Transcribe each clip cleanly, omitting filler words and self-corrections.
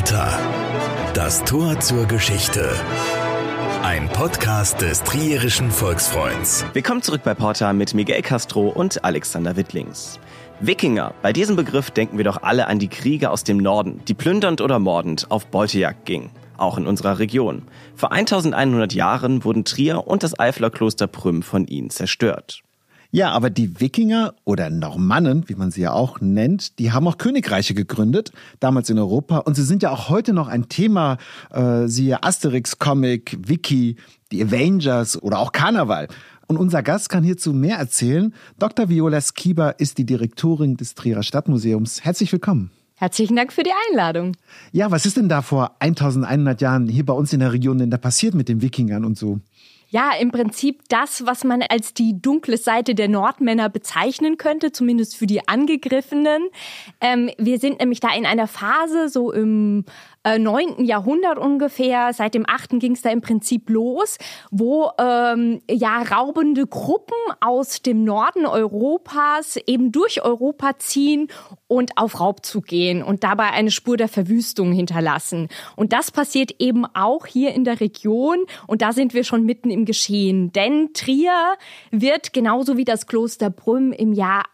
Porta. Das Tor zur Geschichte. Ein Podcast des Trierischen Volksfreunds. Willkommen zurück bei Porta mit Miguel Castro und Alexander Wittlings. Wikinger. Bei diesem Begriff denken wir doch alle an die Kriege aus dem Norden, die plündernd oder mordend auf Beutejagd gingen. Auch in unserer Region. Vor 1100 Jahren wurden Trier und das Eifler Kloster Prüm von ihnen zerstört. Ja, aber die Wikinger oder Normannen, wie man sie ja auch nennt, die haben auch Königreiche gegründet, damals in Europa. Und sie sind ja auch heute noch ein Thema, siehe Asterix-Comic, Wiki, die Avengers oder auch Karneval. Und unser Gast kann hierzu mehr erzählen. Dr. Viola Skiba ist die Direktorin des Trierer Stadtmuseums. Herzlich willkommen. Herzlichen Dank für die Einladung. Ja, was ist denn da vor 1100 Jahren hier bei uns in der Region denn da passiert mit den Wikingern und so? Ja, im Prinzip das, was man als die dunkle Seite der Nordmänner bezeichnen könnte, zumindest für die Angegriffenen. Wir sind nämlich da in einer Phase, so im 9. Jahrhundert ungefähr, seit dem 8. ging es da im Prinzip los, wo raubende Gruppen aus dem Norden Europas eben durch Europa ziehen und auf Raubzug gehen und dabei eine Spur der Verwüstung hinterlassen. Und das passiert eben auch hier in der Region und da sind wir schon mitten im Geschehen. Denn Trier wird genauso wie das Kloster Prüm im Jahr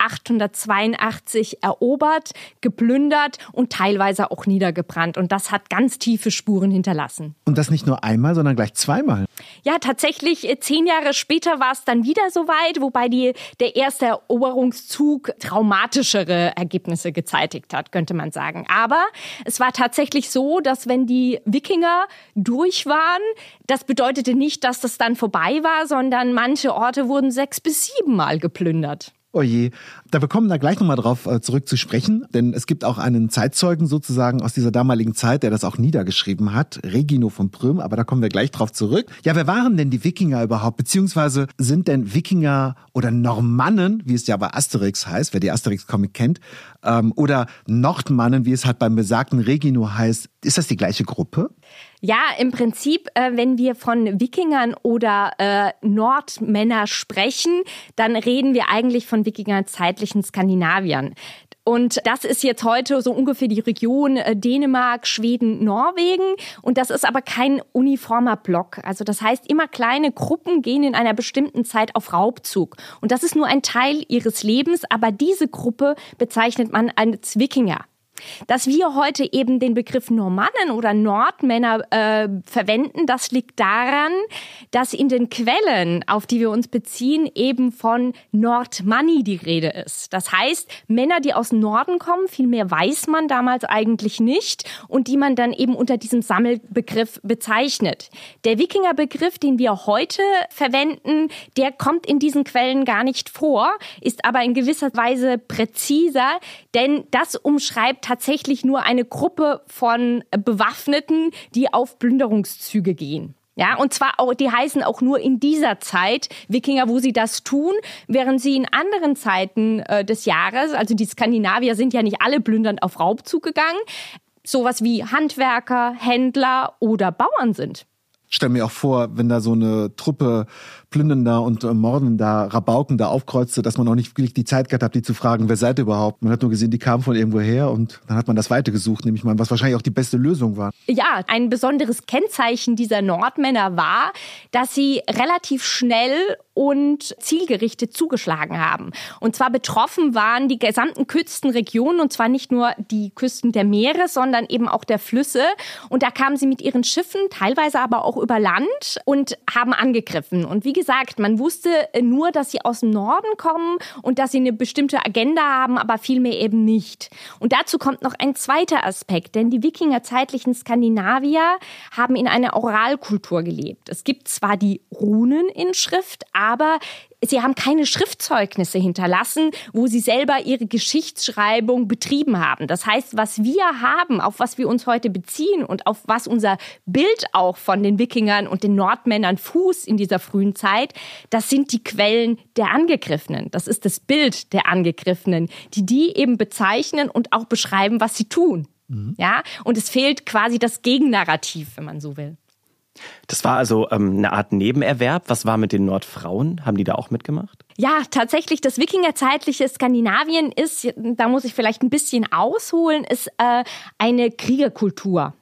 882 erobert, geplündert und teilweise auch niedergebrannt. Und das hat ganz tiefe Spuren hinterlassen. Und das nicht nur einmal, sondern gleich zweimal. Ja, tatsächlich 10 Jahre später war es dann wieder soweit, wobei der erste Eroberungszug traumatischere Ergebnisse gezeitigt hat, könnte man sagen. Aber es war tatsächlich so, dass wenn die Wikinger durch waren, das bedeutete nicht, dass das dann vorbei war, sondern manche Orte wurden 6 bis 7 Mal geplündert. Oh je, wir kommen da gleich nochmal drauf zurück zu sprechen, denn es gibt auch einen Zeitzeugen sozusagen aus dieser damaligen Zeit, der das auch niedergeschrieben hat, Regino von Prüm, aber da kommen wir gleich drauf zurück. Ja, wer waren denn die Wikinger überhaupt, beziehungsweise sind denn Wikinger oder Normannen, wie es ja bei Asterix heißt, wer die Asterix-Comic kennt, oder Nordmannen, wie es halt beim besagten Regino heißt, ist das die gleiche Gruppe? Ja, im Prinzip, wenn wir von Wikingern oder Nordmänner sprechen, dann reden wir eigentlich von Wikingerzeitlichen Skandinaviern. Und das ist jetzt heute so ungefähr die Region Dänemark, Schweden, Norwegen. Und das ist aber kein uniformer Block. Also das heißt, immer kleine Gruppen gehen in einer bestimmten Zeit auf Raubzug. Und das ist nur ein Teil ihres Lebens, aber diese Gruppe bezeichnet man als Wikinger. Dass wir heute eben den Begriff Normannen oder Nordmänner verwenden, das liegt daran, dass in den Quellen, auf die wir uns beziehen, eben von Nordmanni die Rede ist. Das heißt, Männer, die aus dem Norden kommen, viel mehr weiß man damals eigentlich nicht und die man dann eben unter diesem Sammelbegriff bezeichnet. Der Wikingerbegriff, den wir heute verwenden, der kommt in diesen Quellen gar nicht vor, ist aber in gewisser Weise präziser, denn das umschreibt tatsächlich nur eine Gruppe von Bewaffneten, die auf Plünderungszüge gehen. Ja, und zwar auch, die heißen auch nur in dieser Zeit Wikinger, wo sie das tun, während sie in anderen Zeiten des Jahres, also die Skandinavier sind ja nicht alle plündernd auf Raubzug gegangen, sowas wie Handwerker, Händler oder Bauern sind. Stell mir auch vor, wenn da so eine Truppe plündernder und mordender Rabauken da aufkreuzte, dass man auch nicht wirklich die Zeit gehabt hat, die zu fragen, wer seid ihr überhaupt? Man hat nur gesehen, die kamen von irgendwo her und dann hat man das weitergesucht, nehme ich mal, was wahrscheinlich auch die beste Lösung war. Ja, ein besonderes Kennzeichen dieser Nordmänner war, dass sie relativ schnell und zielgerichtet zugeschlagen haben. Und zwar betroffen waren die gesamten Küstenregionen, und zwar nicht nur die Küsten der Meere, sondern eben auch der Flüsse. Und da kamen sie mit ihren Schiffen, teilweise aber auch über Land und haben angegriffen. Und wie gesagt, man wusste nur, dass sie aus dem Norden kommen und dass sie eine bestimmte Agenda haben, aber vielmehr eben nicht. Und dazu kommt noch ein zweiter Aspekt, denn die Wikingerzeitlichen Skandinavier haben in einer Oralkultur gelebt. Es gibt zwar die Runeninschrift, aber sie haben keine Schriftzeugnisse hinterlassen, wo sie selber ihre Geschichtsschreibung betrieben haben. Das heißt, was wir haben, auf was wir uns heute beziehen und auf was unser Bild auch von den Wikingern und den Nordmännern fußt in dieser frühen Zeit, das sind die Quellen der Angegriffenen. Das ist das Bild der Angegriffenen, die eben bezeichnen und auch beschreiben, was sie tun. Ja? Und es fehlt quasi das Gegennarrativ, wenn man so will. Das war also eine Art Nebenerwerb. Was war mit den Nordfrauen? Haben die da auch mitgemacht? Ja, tatsächlich, das wikingerzeitliche Skandinavien ist, da muss ich vielleicht ein bisschen ausholen, ist eine Kriegerkultur.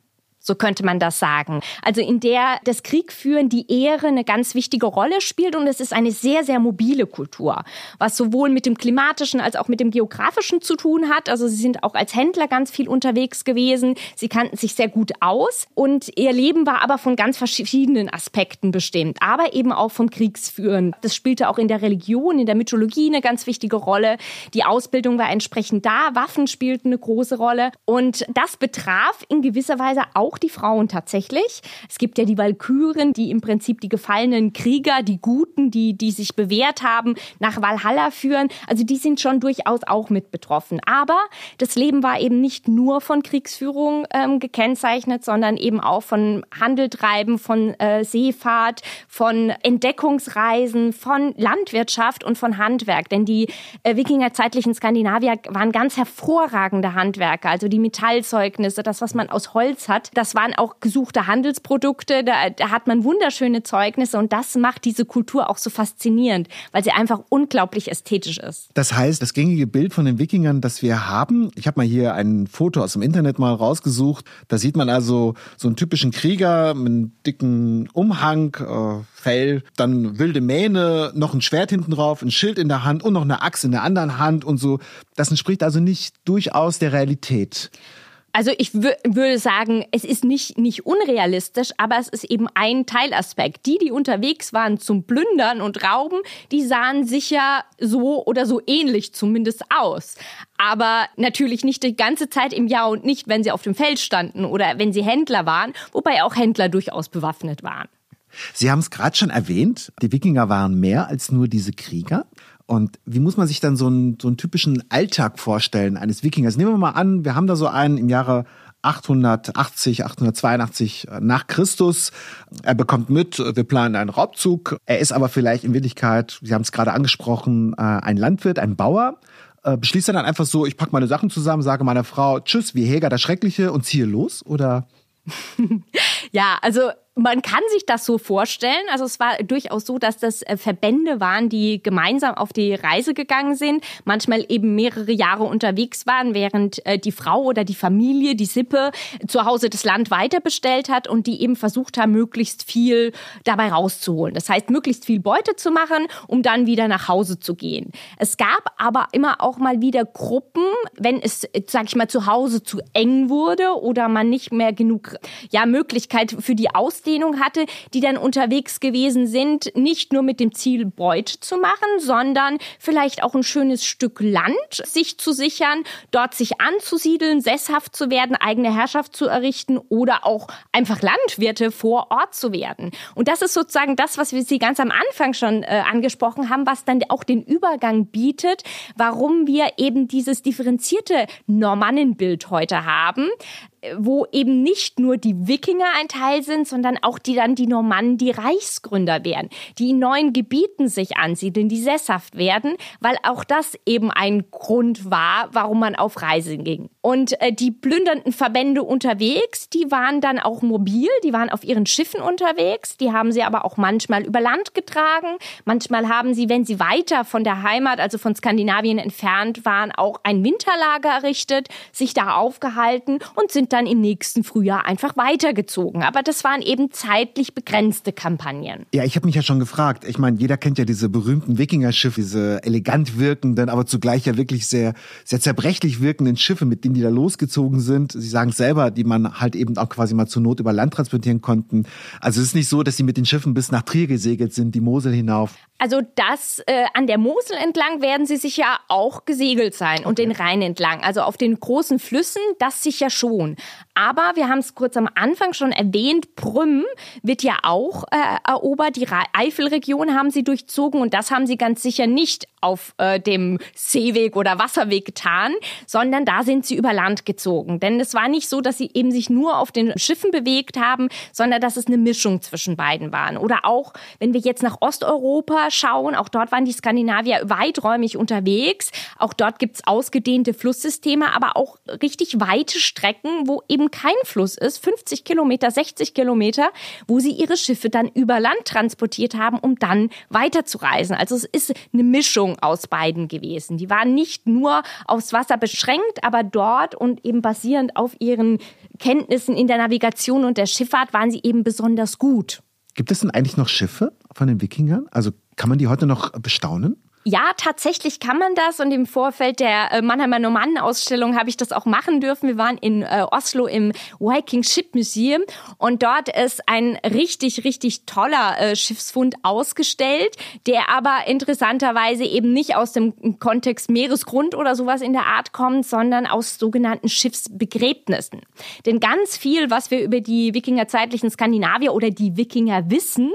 so könnte man das sagen. Also in der das Kriegführen, die Ehre eine ganz wichtige Rolle spielt und es ist eine sehr, sehr mobile Kultur, was sowohl mit dem klimatischen als auch mit dem geografischen zu tun hat. Also sie sind auch als Händler ganz viel unterwegs gewesen. Sie kannten sich sehr gut aus und ihr Leben war aber von ganz verschiedenen Aspekten bestimmt, aber eben auch vom Kriegsführen. Das spielte auch in der Religion, in der Mythologie eine ganz wichtige Rolle. Die Ausbildung war entsprechend da, Waffen spielten eine große Rolle und das betraf in gewisser Weise auch die Frauen tatsächlich. Es gibt ja die Walküren, die im Prinzip die gefallenen Krieger, die Guten, die sich bewährt haben, nach Valhalla führen. Also die sind schon durchaus auch mit betroffen. Aber das Leben war eben nicht nur von Kriegsführung gekennzeichnet, sondern eben auch von Handeltreiben, von Seefahrt, von Entdeckungsreisen, von Landwirtschaft und von Handwerk. Denn die wikingerzeitlichen Skandinavier waren ganz hervorragende Handwerker. Also die Metallzeugnisse, das, was man aus Holz hat, das waren auch gesuchte Handelsprodukte. Da hat man wunderschöne Zeugnisse und das macht diese Kultur auch so faszinierend, weil sie einfach unglaublich ästhetisch ist. Das heißt, das gängige Bild von den Wikingern, das wir haben, ich habe mal hier ein Foto aus dem Internet mal rausgesucht, da sieht man also so einen typischen Krieger mit einem dicken Umhang, Fell, dann wilde Mähne, noch ein Schwert hinten drauf, ein Schild in der Hand und noch eine Axt in der anderen Hand und so. Das entspricht also nicht durchaus der Realität. Also ich würde sagen, es ist nicht unrealistisch, aber es ist eben ein Teilaspekt. Die unterwegs waren zum Plündern und Rauben, die sahen sicher so oder so ähnlich zumindest aus. Aber natürlich nicht die ganze Zeit im Jahr und nicht, wenn sie auf dem Feld standen oder wenn sie Händler waren, wobei auch Händler durchaus bewaffnet waren. Sie haben es gerade schon erwähnt, die Wikinger waren mehr als nur diese Krieger. Und wie muss man sich dann so einen typischen Alltag vorstellen eines Wikingers? Nehmen wir mal an, wir haben da so einen im Jahre 882 nach Christus. Er bekommt mit, wir planen einen Raubzug. Er ist aber vielleicht in Wirklichkeit, Sie haben es gerade angesprochen, ein Landwirt, ein Bauer. Beschließt er dann einfach so, ich packe meine Sachen zusammen, sage meiner Frau, tschüss, wie Heger der Schreckliche und ziehe los? Oder? Ja, also man kann sich das so vorstellen. Also es war durchaus so, dass das Verbände waren, die gemeinsam auf die Reise gegangen sind, manchmal eben mehrere Jahre unterwegs waren, während die Frau oder die Familie, die Sippe zu Hause das Land weiter bestellt hat und die eben versucht haben, möglichst viel dabei rauszuholen. Das heißt, möglichst viel Beute zu machen, um dann wieder nach Hause zu gehen. Es gab aber immer auch mal wieder Gruppen, wenn es, sag ich mal, zu Hause zu eng wurde oder man nicht mehr genug Möglichkeit für die Ausdehnung hatte, die dann unterwegs gewesen sind, nicht nur mit dem Ziel, Beute zu machen, sondern vielleicht auch ein schönes Stück Land sich zu sichern, dort sich anzusiedeln, sesshaft zu werden, eigene Herrschaft zu errichten oder auch einfach Landwirte vor Ort zu werden. Und das ist sozusagen das, was wir Sie ganz am Anfang schon angesprochen haben, was dann auch den Übergang bietet, warum wir eben dieses differenzierte Normannenbild heute haben, wo eben nicht nur die Wikinger ein Teil sind, sondern auch die Normannen, die Reichsgründer werden, die in neuen Gebieten sich ansiedeln, die sesshaft werden, weil auch das eben ein Grund war, warum man auf Reise ging. Und die plündernden Verbände unterwegs, die waren dann auch mobil, die waren auf ihren Schiffen unterwegs, die haben sie aber auch manchmal über Land getragen, manchmal haben sie, wenn sie weiter von der Heimat, also von Skandinavien entfernt waren, auch ein Winterlager errichtet, sich da aufgehalten und sind dann im nächsten Frühjahr einfach weitergezogen. Aber das waren eben zeitlich begrenzte Kampagnen. Ja, ich habe mich ja schon gefragt. Ich meine, jeder kennt ja diese berühmten Wikingerschiffe, diese elegant wirkenden, aber zugleich ja wirklich sehr, sehr zerbrechlich wirkenden Schiffe, mit denen die da losgezogen sind. Sie sagen es selber, die man halt eben auch quasi mal zur Not über Land transportieren konnten. Also es ist nicht so, dass sie mit den Schiffen bis nach Trier gesegelt sind, die Mosel hinauf. Also das an der Mosel entlang werden sie sicher auch gesegelt sein und den Rhein entlang. Also auf den großen Flüssen, das sicher schon. Aber wir haben es kurz am Anfang schon erwähnt, Prüm wird ja auch erobert. Die Eifelregion haben sie durchzogen und das haben sie ganz sicher nicht auf dem Seeweg oder Wasserweg getan, sondern da sind sie über Land gezogen. Denn es war nicht so, dass sie eben sich nur auf den Schiffen bewegt haben, sondern dass es eine Mischung zwischen beiden waren. Oder auch, wenn wir jetzt nach Osteuropa schauen, auch dort waren die Skandinavier weiträumig unterwegs. Auch dort gibt's ausgedehnte Flusssysteme, aber auch richtig weite Strecken, wo eben kein Fluss ist, 50 Kilometer, 60 Kilometer, wo sie ihre Schiffe dann über Land transportiert haben, um dann weiterzureisen. Also es ist eine Mischung aus beiden gewesen. Die waren nicht nur aufs Wasser beschränkt, aber dort und eben basierend auf ihren Kenntnissen in der Navigation und der Schifffahrt waren sie eben besonders gut. Gibt es denn eigentlich noch Schiffe von den Wikingern? Also kann man die heute noch bestaunen? Ja, tatsächlich kann man das und im Vorfeld der Mannheimer Normannen-Ausstellung habe ich das auch machen dürfen. Wir waren in Oslo im Viking Ship Museum und dort ist ein richtig, richtig toller Schiffsfund ausgestellt, der aber interessanterweise eben nicht aus dem Kontext Meeresgrund oder sowas in der Art kommt, sondern aus sogenannten Schiffsbegräbnissen. Denn ganz viel, was wir über die wikingerzeitlichen Skandinavier oder die Wikinger wissen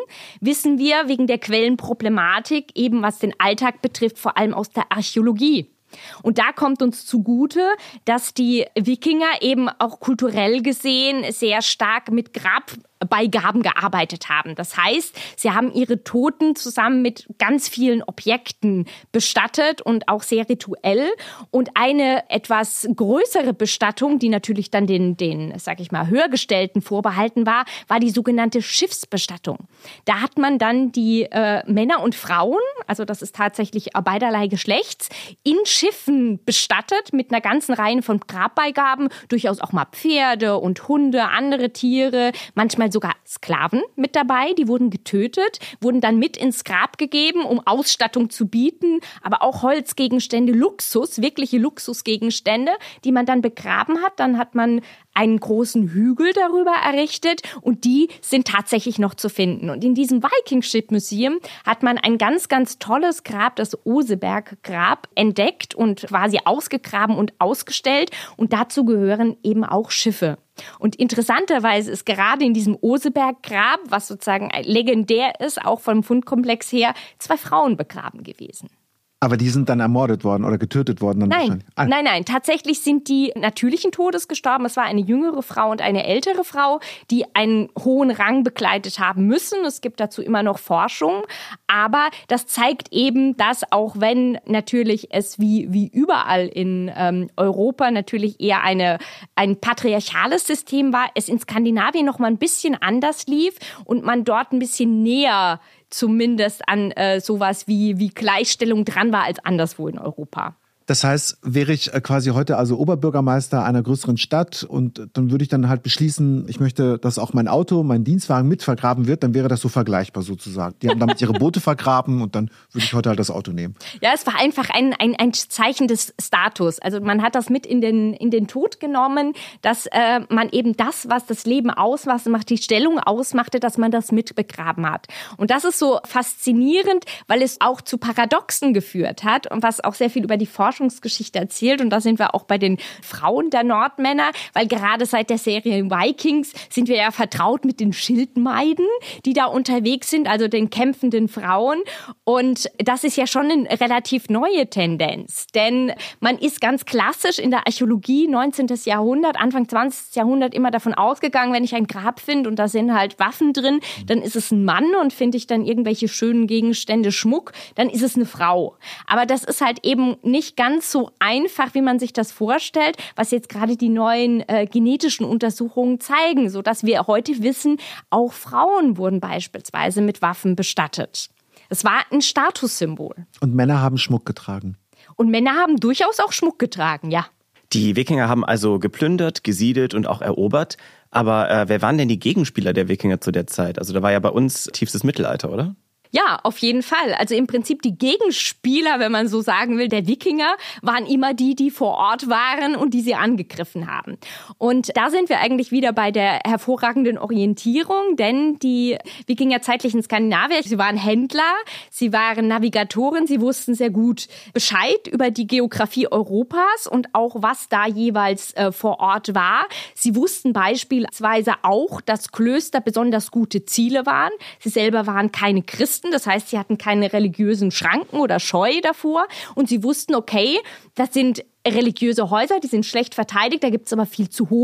wir wegen der Quellenproblematik, eben was den Alltag betrifft, vor allem aus der Archäologie. Und da kommt uns zugute, dass die Wikinger eben auch kulturell gesehen sehr stark mit Grabbeigaben gearbeitet haben. Das heißt, sie haben ihre Toten zusammen mit ganz vielen Objekten bestattet und auch sehr rituell. Und eine etwas größere Bestattung, die natürlich dann den sag ich mal, Höhergestellten vorbehalten war die sogenannte Schiffsbestattung. Da hat man dann die Männer und Frauen, also das ist tatsächlich beiderlei Geschlechts, in Schiffen bestattet mit einer ganzen Reihe von Grabbeigaben, durchaus auch mal Pferde und Hunde, andere Tiere, manchmal sogar Sklaven mit dabei, die wurden getötet, wurden dann mit ins Grab gegeben, um Ausstattung zu bieten, aber auch Holzgegenstände, wirkliche Luxusgegenstände, die man dann begraben hat. Dann hat man einen großen Hügel darüber errichtet und die sind tatsächlich noch zu finden. Und in diesem Viking Ship Museum hat man ein ganz, ganz tolles Grab, das Oseberg-Grab, entdeckt und quasi ausgegraben und ausgestellt. Und dazu gehören eben auch Schiffe. Und interessanterweise ist gerade in diesem Oseberg-Grab, was sozusagen legendär ist, auch vom Fundkomplex her, 2 Frauen begraben gewesen. Aber die sind dann ermordet worden oder getötet worden? Dann Nein, nein, tatsächlich sind die natürlichen Todes gestorben. Es war eine jüngere Frau und eine ältere Frau, die einen hohen Rang bekleidet haben müssen. Es gibt dazu immer noch Forschung. Aber das zeigt eben, dass auch wenn natürlich es wie überall in Europa natürlich eher ein patriarchales System war, es in Skandinavien noch mal ein bisschen anders lief und man dort ein bisschen näher zumindest an sowas wie Gleichstellung dran war als anderswo in Europa. Das heißt, wäre ich quasi heute also Oberbürgermeister einer größeren Stadt und dann würde ich dann halt beschließen, ich möchte, dass auch mein Auto, mein Dienstwagen mit vergraben wird, dann wäre das so vergleichbar sozusagen. Die haben damit ihre Boote vergraben und dann würde ich heute halt das Auto nehmen. Ja, es war einfach ein Zeichen des Status. Also man hat das mit in den Tod genommen, dass man eben das, was das Leben ausmacht, die Stellung ausmachte, dass man das mit begraben hat. Und das ist so faszinierend, weil es auch zu Paradoxen geführt hat und was auch sehr viel über die Forschungsgeschichte erzählt. Und da sind wir auch bei den Frauen der Nordmänner, weil gerade seit der Serie Vikings sind wir ja vertraut mit den Schildmeiden, die da unterwegs sind, also den kämpfenden Frauen. Und das ist ja schon eine relativ neue Tendenz, denn man ist ganz klassisch in der Archäologie 19. Jahrhundert, Anfang 20. Jahrhundert immer davon ausgegangen, wenn ich ein Grab finde und da sind halt Waffen drin, dann ist es ein Mann und finde ich dann irgendwelche schönen Gegenstände, Schmuck, dann ist es eine Frau. Aber das ist halt eben nicht ganz so einfach, wie man sich das vorstellt, was jetzt gerade die neuen genetischen Untersuchungen zeigen, sodass wir heute wissen, auch Frauen wurden beispielsweise mit Waffen bestattet. Es war ein Statussymbol. Und Männer haben Schmuck getragen. Und Männer haben durchaus auch Schmuck getragen, ja. Die Wikinger haben also geplündert, gesiedelt und auch erobert. Aber wer waren denn die Gegenspieler der Wikinger zu der Zeit? Also da war ja bei uns tiefstes Mittelalter, oder? Ja, auf jeden Fall. Also im Prinzip die Gegenspieler, wenn man so sagen will, der Wikinger, waren immer die vor Ort waren und die sie angegriffen haben. Und da sind wir eigentlich wieder bei der hervorragenden Orientierung, denn die Wikingerzeitlichen Skandinavier, sie waren Händler, sie waren Navigatoren, sie wussten sehr gut Bescheid über die Geografie Europas und auch, was da jeweils vor Ort war. Sie wussten beispielsweise auch, dass Klöster besonders gute Ziele waren. Sie selber waren keine Christen. Das heißt, sie hatten keine religiösen Schranken oder Scheu davor. Und sie wussten, okay, das sind religiöse Häuser, die sind schlecht verteidigt, da gibt's aber viel zu holen.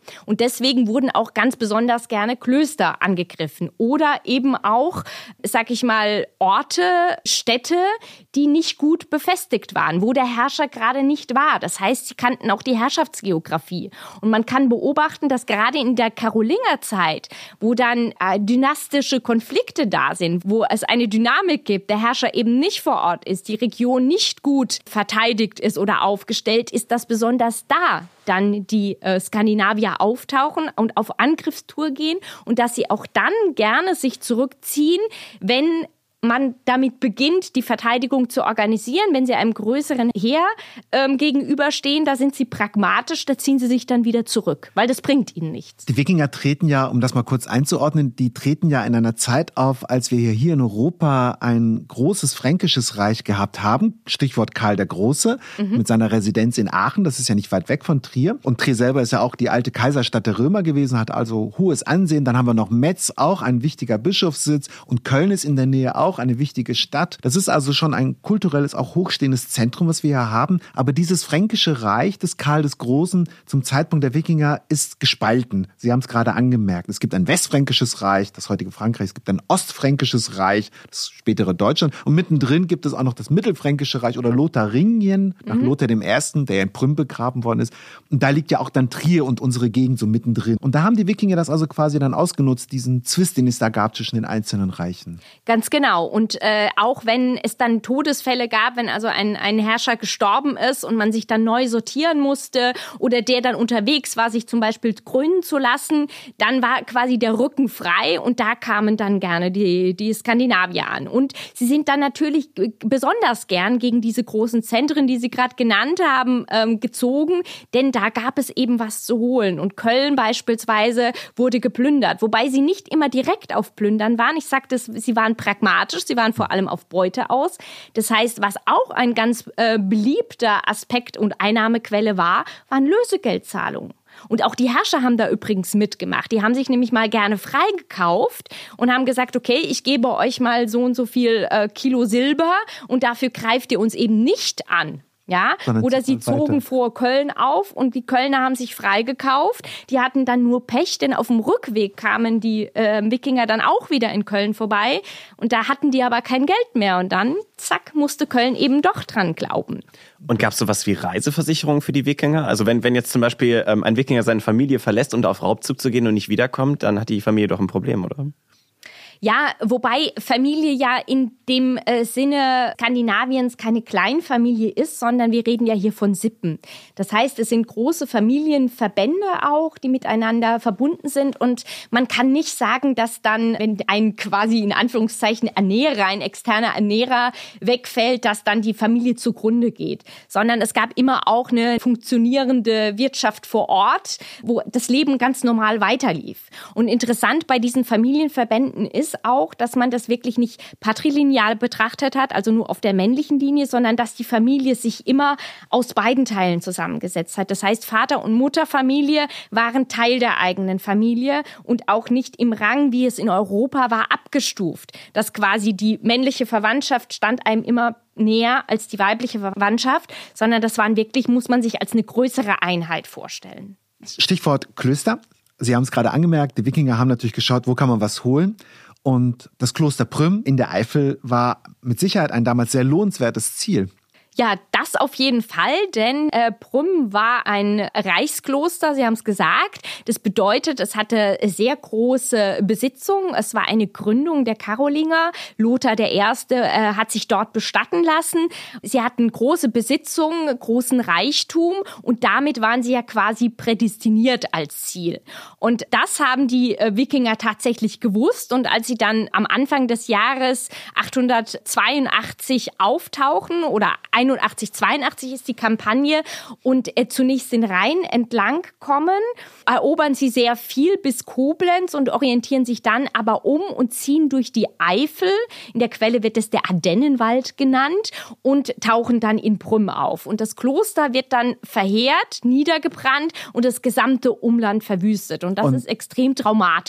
Und deswegen wurden auch ganz besonders gerne Klöster angegriffen oder eben auch, sag ich mal, Orte, Städte, die nicht gut befestigt waren, wo der Herrscher gerade nicht war. Das heißt, sie kannten auch die Herrschaftsgeografie. Und man kann beobachten, dass gerade in der Karolingerzeit, wo dann dynastische Konflikte da sind, wo es eine Dynamik gibt, der Herrscher eben nicht vor Ort ist, die Region nicht gut verteidigt ist oder aufgestellt ist, dass besonders da dann die Skandinavier auftauchen und auf Angriffstour gehen und dass sie auch dann gerne sich zurückziehen, wenn man damit beginnt, die Verteidigung zu organisieren. Wenn sie einem größeren Heer gegenüberstehen, da sind sie pragmatisch, da ziehen sie sich dann wieder zurück, weil das bringt ihnen nichts. Die Wikinger treten ja, um das mal kurz einzuordnen, die treten ja in einer Zeit auf, als wir hier in Europa ein großes fränkisches Reich gehabt haben. Stichwort Karl der Große mit seiner Residenz in Aachen. Das ist ja nicht weit weg von Trier. Und Trier selber ist ja auch die alte Kaiserstadt der Römer gewesen, hat also hohes Ansehen. Dann haben wir noch Metz, auch ein wichtiger Bischofssitz. Und Köln ist in der Nähe auch eine wichtige Stadt. Das ist also schon ein kulturelles, auch hochstehendes Zentrum, was wir hier haben. Aber dieses fränkische Reich des Karl des Großen zum Zeitpunkt der Wikinger ist gespalten. Sie haben es gerade angemerkt. Es gibt ein westfränkisches Reich, das heutige Frankreich. Es gibt ein ostfränkisches Reich, das spätere Deutschland. Und mittendrin gibt es auch noch das mittelfränkische Reich oder Lotharingien, nach Lothar I., der ja in Prüm begraben worden ist. Und da liegt ja auch dann Trier und unsere Gegend so mittendrin. Und da haben die Wikinger das also quasi dann ausgenutzt, diesen Zwist, den es da gab zwischen den einzelnen Reichen. Ganz genau. Und auch wenn es dann Todesfälle gab, wenn also ein Herrscher gestorben ist und man sich dann neu sortieren musste oder der dann unterwegs war, sich zum Beispiel krönen zu lassen, dann war quasi der Rücken frei und da kamen dann gerne die Skandinavier an. Und sie sind dann natürlich besonders gern gegen diese großen Zentren, die Sie gerade genannt haben, gezogen, denn da gab es eben was zu holen. Und Köln beispielsweise wurde geplündert, wobei sie nicht immer direkt auf Plündern waren. Ich sagte, sie waren pragmatisch, sie waren vor allem auf Beute aus. Das heißt, was auch ein ganz beliebter Aspekt und Einnahmequelle war, waren Lösegeldzahlungen. Und auch die Herrscher haben da übrigens mitgemacht. Die haben sich nämlich mal gerne freigekauft und haben gesagt, okay, ich gebe euch mal so und so viel Kilo Silber und dafür greift ihr uns eben nicht an. Ja, oder sie zogen vor Köln auf und die Kölner haben sich freigekauft. Die hatten dann nur Pech, denn auf dem Rückweg kamen die Wikinger dann auch wieder in Köln vorbei. Und da hatten die aber kein Geld mehr. Und dann, zack, musste Köln eben doch dran glauben. Und gab es sowas wie Reiseversicherungen für die Wikinger? Also wenn jetzt zum Beispiel ein Wikinger seine Familie verlässt, um da auf Raubzug zu gehen und nicht wiederkommt, dann hat die Familie doch ein Problem, oder? Ja, wobei Familie ja in dem Sinne Skandinaviens keine Kleinfamilie ist, sondern wir reden ja hier von Sippen. Das heißt, es sind große Familienverbände auch, die miteinander verbunden sind und man kann nicht sagen, dass dann, wenn ein quasi in Anführungszeichen Ernährer, ein externer Ernährer wegfällt, dass dann die Familie zugrunde geht, sondern es gab immer auch eine funktionierende Wirtschaft vor Ort, wo das Leben ganz normal weiterlief. Und interessant bei diesen Familienverbänden ist auch, dass man das wirklich nicht patrilineal betrachtet hat, also nur auf der männlichen Linie, sondern dass die Familie sich immer aus beiden Teilen zusammengesetzt hat. Das heißt, Vater- und Mutterfamilie waren Teil der eigenen Familie und auch nicht im Rang, wie es in Europa war, abgestuft. Dass quasi die männliche Verwandtschaft stand einem immer näher als die weibliche Verwandtschaft, sondern das waren wirklich, muss man sich als eine größere Einheit vorstellen. Stichwort Klöster. Sie haben es gerade angemerkt, die Wikinger haben natürlich geschaut, wo kann man was holen. Und das Kloster Prüm in der Eifel war mit Sicherheit ein damals sehr lohnenswertes Ziel. Ja, das auf jeden Fall, denn Prüm war ein Reichskloster, Sie haben es gesagt. Das bedeutet, es hatte sehr große Besitzung. Es war eine Gründung der Karolinger. Lothar I. Hat sich dort bestatten lassen. Sie hatten große Besitzung, großen Reichtum und damit waren sie ja quasi prädestiniert als Ziel. Und das haben die Wikinger tatsächlich gewusst. Und als sie dann am Anfang des Jahres 882 auftauchen oder 81, 82 ist die Kampagne und zunächst den Rhein entlang kommen, erobern sie sehr viel bis Koblenz und orientieren sich dann aber um und ziehen durch die Eifel. In der Quelle wird es der Ardennenwald genannt und tauchen dann in Prüm auf. Und das Kloster wird dann verheert, niedergebrannt und das gesamte Umland verwüstet. Und das ist extrem traumatisch.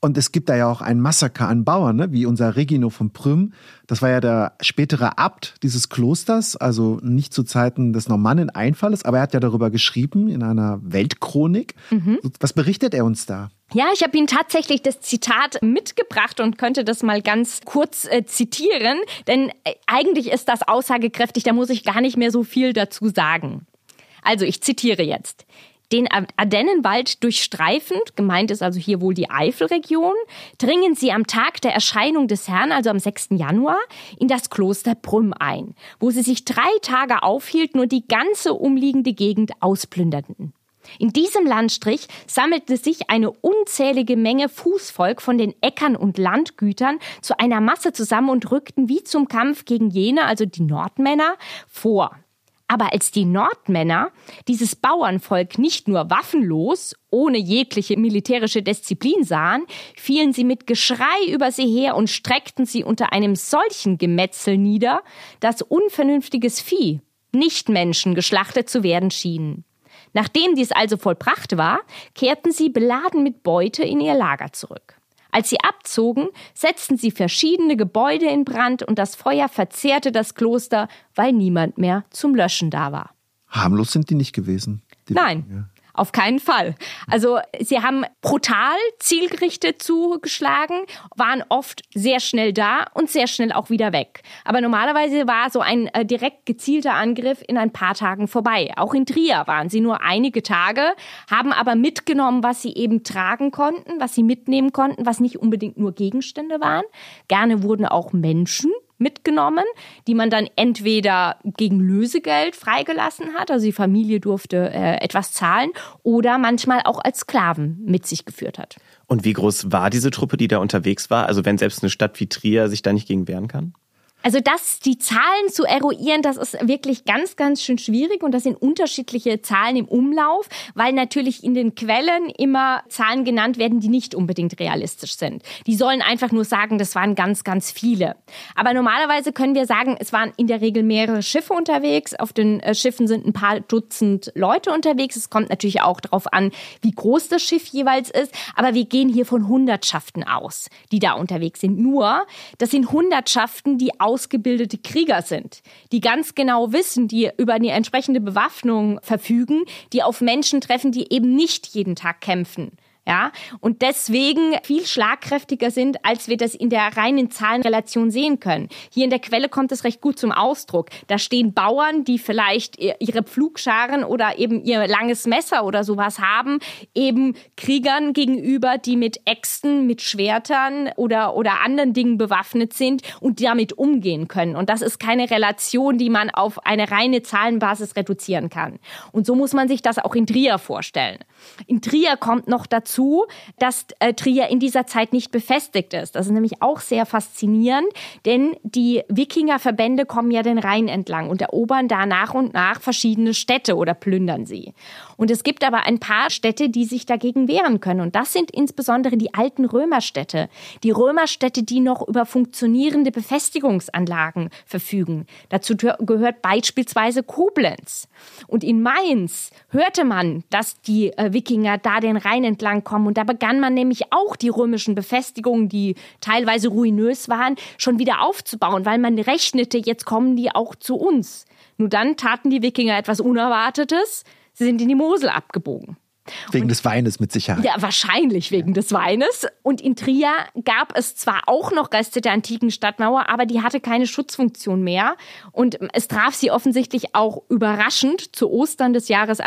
Und es gibt da ja auch ein Massaker an Bauern, ne? Wie unser Regino von Prüm. Das war ja der spätere Abt dieses Klosters, also nicht zu Zeiten des Normannen-Einfalles, aber er hat ja darüber geschrieben in einer Weltchronik. Was berichtet er uns da? Ja, ich habe Ihnen tatsächlich das Zitat mitgebracht und könnte das mal ganz kurz zitieren, denn eigentlich ist das aussagekräftig, da muss ich gar nicht mehr so viel dazu sagen. Also ich zitiere jetzt. Den Ardennenwald durchstreifend, gemeint ist also hier wohl die Eifelregion, dringen sie am Tag der Erscheinung des Herrn, also am 6. Januar, in das Kloster Prüm ein, wo sie sich 3 Tage aufhielten und die ganze umliegende Gegend ausplünderten. In diesem Landstrich sammelte sich eine unzählige Menge Fußvolk von den Äckern und Landgütern zu einer Masse zusammen und rückten wie zum Kampf gegen jene, also die Nordmänner, vor. Aber als die Nordmänner dieses Bauernvolk nicht nur waffenlos, ohne jegliche militärische Disziplin sahen, fielen sie mit Geschrei über sie her und streckten sie unter einem solchen Gemetzel nieder, dass unvernünftiges Vieh, nicht Menschen, geschlachtet zu werden schienen. Nachdem dies also vollbracht war, kehrten sie beladen mit Beute in ihr Lager zurück. Als sie abzogen, setzten sie verschiedene Gebäude in Brand und das Feuer verzehrte das Kloster, weil niemand mehr zum Löschen da war. Harmlos sind die nicht gewesen. Nein. Auf keinen Fall. Also sie haben brutal zielgerichtet zugeschlagen, waren oft sehr schnell da und sehr schnell auch wieder weg. Aber normalerweise war so ein direkt gezielter Angriff in ein paar Tagen vorbei. Auch in Trier waren sie nur einige Tage, haben aber mitgenommen, was sie eben tragen konnten, was sie mitnehmen konnten, was nicht unbedingt nur Gegenstände waren. Gerne wurden auch Menschen mitgenommen, die man dann entweder gegen Lösegeld freigelassen hat, also die Familie durfte etwas zahlen, oder manchmal auch als Sklaven mit sich geführt hat. Und wie groß war diese Truppe, die da unterwegs war? Also wenn selbst eine Stadt wie Trier sich da nicht gegen wehren kann? Also die Zahlen zu eruieren, das ist wirklich ganz, ganz schön schwierig und das sind unterschiedliche Zahlen im Umlauf, weil natürlich in den Quellen immer Zahlen genannt werden, die nicht unbedingt realistisch sind. Die sollen einfach nur sagen, das waren ganz, ganz viele. Aber normalerweise können wir sagen, es waren in der Regel mehrere Schiffe unterwegs. Auf den Schiffen sind ein paar Dutzend Leute unterwegs. Es kommt natürlich auch darauf an, wie groß das Schiff jeweils ist. Aber wir gehen hier von Hundertschaften aus, die da unterwegs sind. Nur, das sind Hundertschaften, die ausgebildete Krieger sind, die ganz genau wissen, die über eine entsprechende Bewaffnung verfügen, die auf Menschen treffen, die eben nicht jeden Tag kämpfen. Ja, und deswegen viel schlagkräftiger sind, als wir das in der reinen Zahlenrelation sehen können. Hier in der Quelle kommt es recht gut zum Ausdruck. Da stehen Bauern, die vielleicht ihre Pflugscharen oder eben ihr langes Messer oder sowas haben, eben Kriegern gegenüber, die mit Äxten, mit Schwertern oder anderen Dingen bewaffnet sind und damit umgehen können. Und das ist keine Relation, die man auf eine reine Zahlenbasis reduzieren kann. Und so muss man sich das auch in Trier vorstellen. In Trier kommt noch dazu, dass Trier in dieser Zeit nicht befestigt ist. Das ist nämlich auch sehr faszinierend, denn die Wikingerverbände kommen ja den Rhein entlang und erobern da nach und nach verschiedene Städte oder plündern sie. Und es gibt aber ein paar Städte, die sich dagegen wehren können. Und das sind insbesondere die alten Römerstädte. Die Römerstädte, die noch über funktionierende Befestigungsanlagen verfügen. Dazu gehört beispielsweise Koblenz. Und in Mainz hörte man, dass die Wikinger da den Rhein entlang kommen. Und da begann man nämlich auch die römischen Befestigungen, die teilweise ruinös waren, schon wieder aufzubauen, weil man rechnete, jetzt kommen die auch zu uns. Nur dann taten die Wikinger etwas Unerwartetes. Sie sind in die Mosel abgebogen. Wegen des Weines mit Sicherheit. Ja, wahrscheinlich wegen des Weines. Und in Trier gab es zwar auch noch Reste der antiken Stadtmauer, aber die hatte keine Schutzfunktion mehr. Und es traf sie offensichtlich auch überraschend zu Ostern des Jahres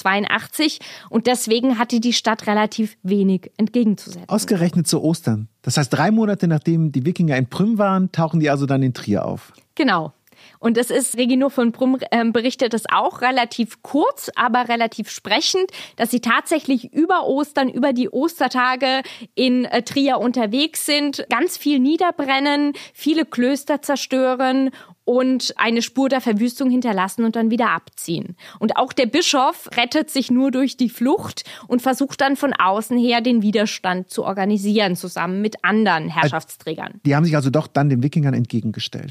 882. Und deswegen hatte die Stadt relativ wenig entgegenzusetzen. Ausgerechnet zu Ostern. Das heißt, 3 Monate nachdem die Wikinger in Prüm waren, tauchen die also dann in Trier auf. Genau. Und das ist, Regino von Prüm berichtet es auch relativ kurz, aber relativ sprechend, dass sie tatsächlich über Ostern, über die Ostertage in Trier unterwegs sind, ganz viel niederbrennen, viele Klöster zerstören und eine Spur der Verwüstung hinterlassen und dann wieder abziehen. Und auch der Bischof rettet sich nur durch die Flucht und versucht dann von außen her den Widerstand zu organisieren, zusammen mit anderen Herrschaftsträgern. Die haben sich also doch dann den Wikingern entgegengestellt.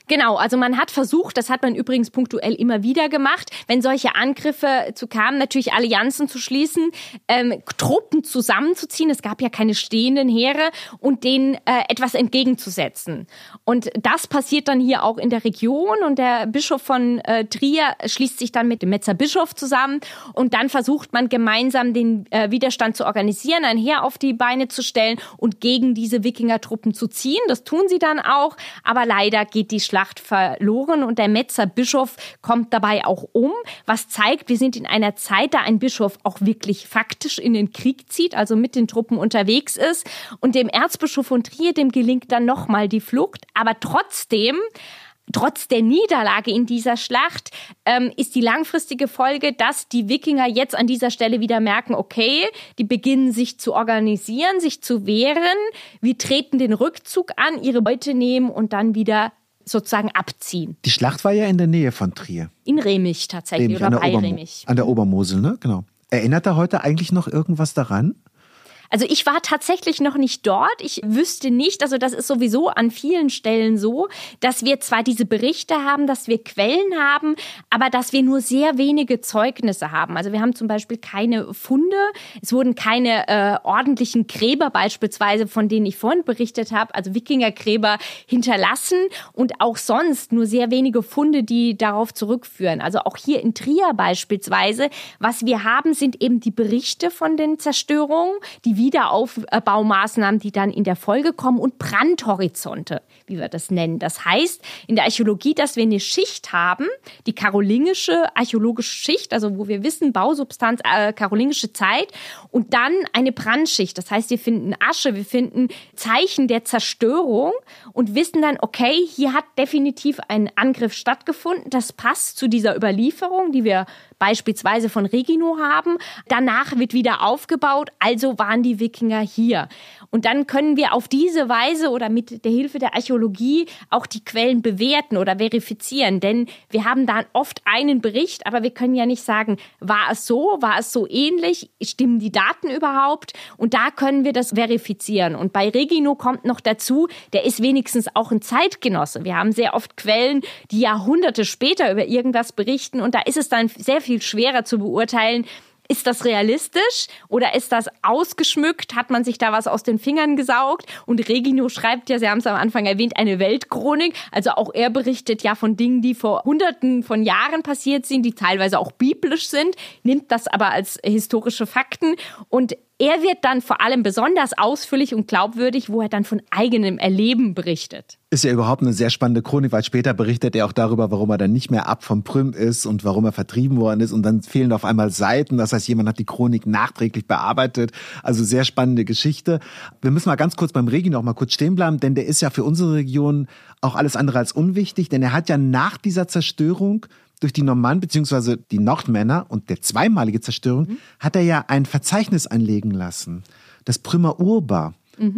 Genau, also man hat versucht, das hat man übrigens punktuell immer wieder gemacht, wenn solche Angriffe kamen, natürlich Allianzen zu schließen, Truppen zusammenzuziehen, es gab ja keine stehenden Heere, und denen etwas entgegenzusetzen. Und das passiert dann hier auch in der Region, und der Bischof von Trier schließt sich dann mit dem Metzer Bischof zusammen, und dann versucht man gemeinsam den Widerstand zu organisieren, ein Heer auf die Beine zu stellen und gegen diese Wikingertruppen zu ziehen. Das tun sie dann auch, aber leider geht die Schlacht verloren und der Metzer Bischof kommt dabei auch um, was zeigt, wir sind in einer Zeit, da ein Bischof auch wirklich faktisch in den Krieg zieht, also mit den Truppen unterwegs ist, und dem Erzbischof von Trier, dem gelingt dann nochmal die Flucht, aber trotzdem, trotz der Niederlage in dieser Schlacht ist die langfristige Folge, dass die Wikinger jetzt an dieser Stelle wieder merken, okay, die beginnen sich zu organisieren, sich zu wehren, wir treten den Rückzug an, ihre Beute nehmen und dann wieder sozusagen abziehen. Die Schlacht war ja in der Nähe von Trier. In Remich tatsächlich, oder bei Remich. An der Obermosel, ne? Genau. Erinnert da heute eigentlich noch irgendwas daran? Also ich war tatsächlich noch nicht dort. Ich wüsste nicht, also das ist sowieso an vielen Stellen so, dass wir zwar diese Berichte haben, dass wir Quellen haben, aber dass wir nur sehr wenige Zeugnisse haben. Also wir haben zum Beispiel keine Funde. Es wurden keine ordentlichen Gräber beispielsweise, von denen ich vorhin berichtet habe, also Wikingergräber hinterlassen, und auch sonst nur sehr wenige Funde, die darauf zurückführen. Also auch hier in Trier beispielsweise, was wir haben, sind eben die Berichte von den Zerstörungen, die Wiederaufbaumaßnahmen, die dann in der Folge kommen, und Brandhorizonte, wie wir das nennen. Das heißt in der Archäologie, dass wir eine Schicht haben, die karolingische archäologische Schicht, also wo wir wissen, Bausubstanz, karolingische Zeit, und dann eine Brandschicht. Das heißt, wir finden Asche, wir finden Zeichen der Zerstörung und wissen dann, okay, hier hat definitiv ein Angriff stattgefunden. Das passt zu dieser Überlieferung, die wir beispielsweise von Regino haben. Danach wird wieder aufgebaut, also waren die Wikinger hier. Und dann können wir auf diese Weise oder mit der Hilfe der Archäologie auch die Quellen bewerten oder verifizieren. Denn wir haben da oft einen Bericht, aber wir können ja nicht sagen, war es so ähnlich, stimmen die Daten überhaupt? Und da können wir das verifizieren. Und bei Regino kommt noch dazu, der ist wenigstens auch ein Zeitgenosse. Wir haben sehr oft Quellen, die Jahrhunderte später über irgendwas berichten, und da ist es dann sehr viel schwerer zu beurteilen, ist das realistisch oder ist das ausgeschmückt? Hat man sich da was aus den Fingern gesaugt? Und Regino schreibt ja, Sie haben es am Anfang erwähnt, eine Weltchronik. Also auch er berichtet ja von Dingen, die vor Hunderten von Jahren passiert sind, die teilweise auch biblisch sind, nimmt das aber als historische Fakten. Und er wird dann vor allem besonders ausführlich und glaubwürdig, wo er dann von eigenem Erleben berichtet. Ist ja überhaupt eine sehr spannende Chronik, weil später berichtet er auch darüber, warum er dann nicht mehr ab vom Prüm ist und warum er vertrieben worden ist. Und dann fehlen auf einmal Seiten. Das heißt, jemand hat die Chronik nachträglich bearbeitet. Also sehr spannende Geschichte. Wir müssen mal ganz kurz beim Regino noch mal kurz stehen bleiben, denn der ist ja für unsere Region auch alles andere als unwichtig. Denn er hat ja nach dieser Zerstörung durch die Normannen bzw. die Nordmänner und der zweimalige Zerstörung hat er ja ein Verzeichnis anlegen lassen. Das Prümer Urba.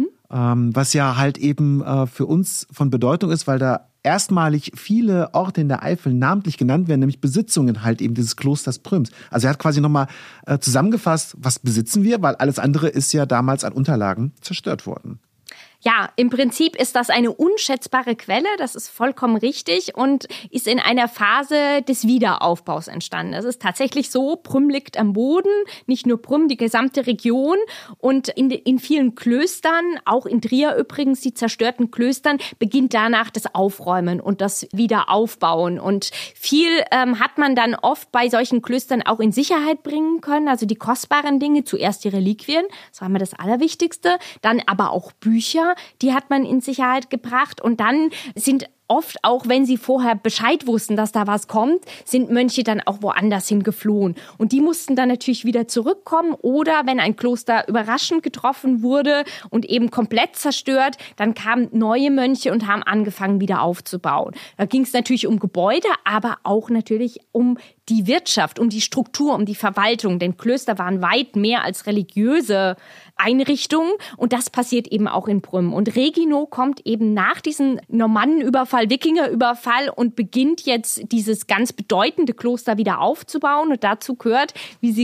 Was ja halt eben für uns von Bedeutung ist, weil da erstmalig viele Orte in der Eifel namentlich genannt werden, nämlich Besitzungen halt eben dieses Klosters Prüms. Also er hat quasi nochmal zusammengefasst, was besitzen wir, weil alles andere ist ja damals an Unterlagen zerstört worden. Ja, im Prinzip ist das eine unschätzbare Quelle, das ist vollkommen richtig, und ist in einer Phase des Wiederaufbaus entstanden. Es ist tatsächlich so, Prüm liegt am Boden, nicht nur Prüm, die gesamte Region, und in vielen Klöstern, auch in Trier übrigens, die zerstörten Klöstern, beginnt danach das Aufräumen und das Wiederaufbauen. Und viel hat man dann oft bei solchen Klöstern auch in Sicherheit bringen können, also die kostbaren Dinge, zuerst die Reliquien, das war immer das Allerwichtigste, dann aber auch Bücher, die hat man in Sicherheit gebracht, und dann sind oft, auch wenn sie vorher Bescheid wussten, dass da was kommt, sind Mönche dann auch woanders hingeflohen. Und die mussten dann natürlich wieder zurückkommen, oder wenn ein Kloster überraschend getroffen wurde und eben komplett zerstört, dann kamen neue Mönche und haben angefangen, wieder aufzubauen. Da ging es natürlich um Gebäude, aber auch natürlich um die Wirtschaft, um die Struktur, um die Verwaltung. Denn Klöster waren weit mehr als religiöse Einrichtungen, und das passiert eben auch in Prüm. Und Regino kommt eben nach diesem Normannenüberfall, Wikingerüberfall, und beginnt jetzt dieses ganz bedeutende Kloster wieder aufzubauen. Und dazu gehört, wie Sie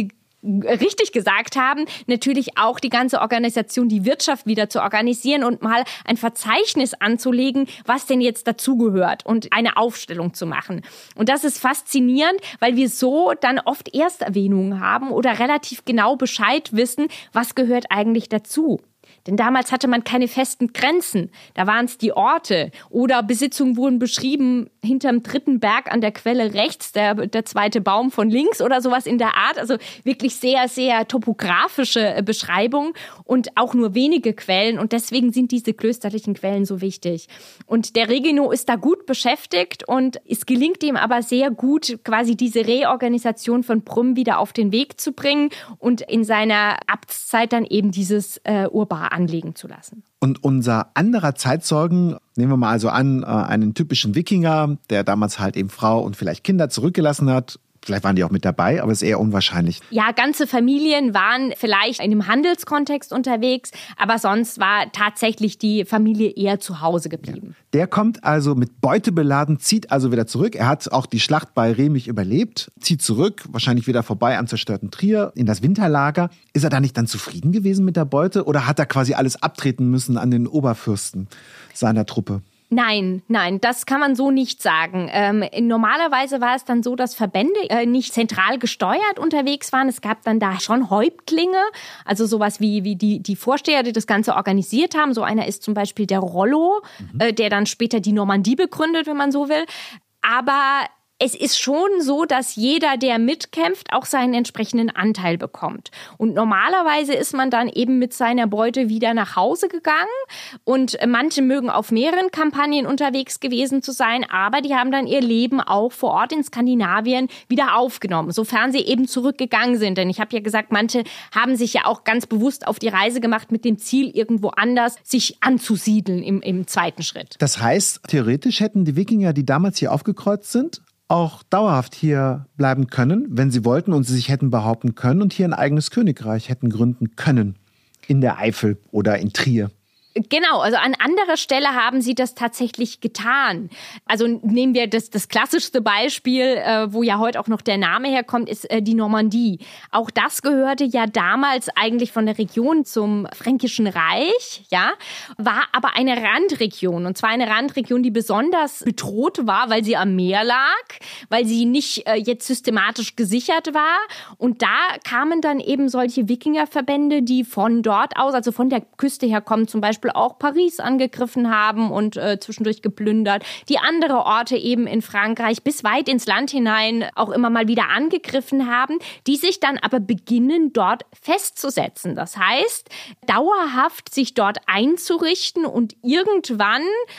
richtig gesagt haben, natürlich auch die ganze Organisation, die Wirtschaft wieder zu organisieren und mal ein Verzeichnis anzulegen, was denn jetzt dazugehört und eine Aufstellung zu machen. Und das ist faszinierend, weil wir so dann oft Ersterwähnungen haben oder relativ genau Bescheid wissen, was gehört eigentlich dazu. Denn damals hatte man keine festen Grenzen. Da waren es die Orte oder Besitzungen wurden beschrieben hinterm 3. Berg an der Quelle rechts, der 2. Baum von links oder sowas in der Art. Also wirklich sehr, sehr topografische Beschreibungen und auch nur wenige Quellen. Und deswegen sind diese klösterlichen Quellen so wichtig. Und der Regino ist da gut beschäftigt und es gelingt ihm aber sehr gut, quasi diese Reorganisation von Prüm wieder auf den Weg zu bringen und in seiner Amtszeit dann eben dieses Urbar anlegen zu lassen. Und unser anderer Zeitzeugen, nehmen wir mal also an, einen typischen Wikinger, der damals halt eben Frau und vielleicht Kinder zurückgelassen hat. Vielleicht waren die auch mit dabei, aber ist eher unwahrscheinlich. Ja, ganze Familien waren vielleicht in einem Handelskontext unterwegs, aber sonst war tatsächlich die Familie eher zu Hause geblieben. Ja. Der kommt also mit Beute beladen, zieht also wieder zurück. Er hat auch die Schlacht bei Remich überlebt, zieht zurück, wahrscheinlich wieder vorbei am zerstörten Trier, in das Winterlager. Ist er da nicht dann zufrieden gewesen mit der Beute oder hat er quasi alles abtreten müssen an den Oberfürsten seiner Truppe? Nein, das kann man so nicht sagen. Normalerweise war es dann so, dass Verbände nicht zentral gesteuert unterwegs waren. Es gab dann da schon Häuptlinge, also sowas wie die Vorsteher, die das Ganze organisiert haben. So einer ist zum Beispiel der Rollo, der dann später die Normandie begründet, wenn man so will. Aber es ist schon so, dass jeder, der mitkämpft, auch seinen entsprechenden Anteil bekommt. Und normalerweise ist man dann eben mit seiner Beute wieder nach Hause gegangen. Und manche mögen auf mehreren Kampagnen unterwegs gewesen zu sein, aber die haben dann ihr Leben auch vor Ort in Skandinavien wieder aufgenommen, sofern sie eben zurückgegangen sind. Denn ich habe ja gesagt, manche haben sich ja auch ganz bewusst auf die Reise gemacht mit dem Ziel, irgendwo anders sich anzusiedeln im zweiten Schritt. Das heißt, theoretisch hätten die Wikinger, die damals hier aufgekreuzt sind, auch dauerhaft hier bleiben können, wenn sie wollten und sie sich hätten behaupten können und hier ein eigenes Königreich hätten gründen können. In der Eifel oder in Trier. Genau, also an anderer Stelle haben sie das tatsächlich getan. Also nehmen wir das klassischste Beispiel, wo ja heute auch noch der Name herkommt, ist die Normandie. Auch das gehörte ja damals eigentlich von der Region zum Fränkischen Reich, ja, war aber eine Randregion. Und zwar eine Randregion, die besonders bedroht war, weil sie am Meer lag, weil sie nicht jetzt systematisch gesichert war. Und da kamen dann eben solche Wikingerverbände, die von dort aus, also von der Küste her kommen, zum Beispiel auch Paris angegriffen haben und zwischendurch geplündert, die andere Orte eben in Frankreich bis weit ins Land hinein auch immer mal wieder angegriffen haben, die sich dann aber beginnen, dort festzusetzen. Das heißt, dauerhaft sich dort einzurichten und irgendwann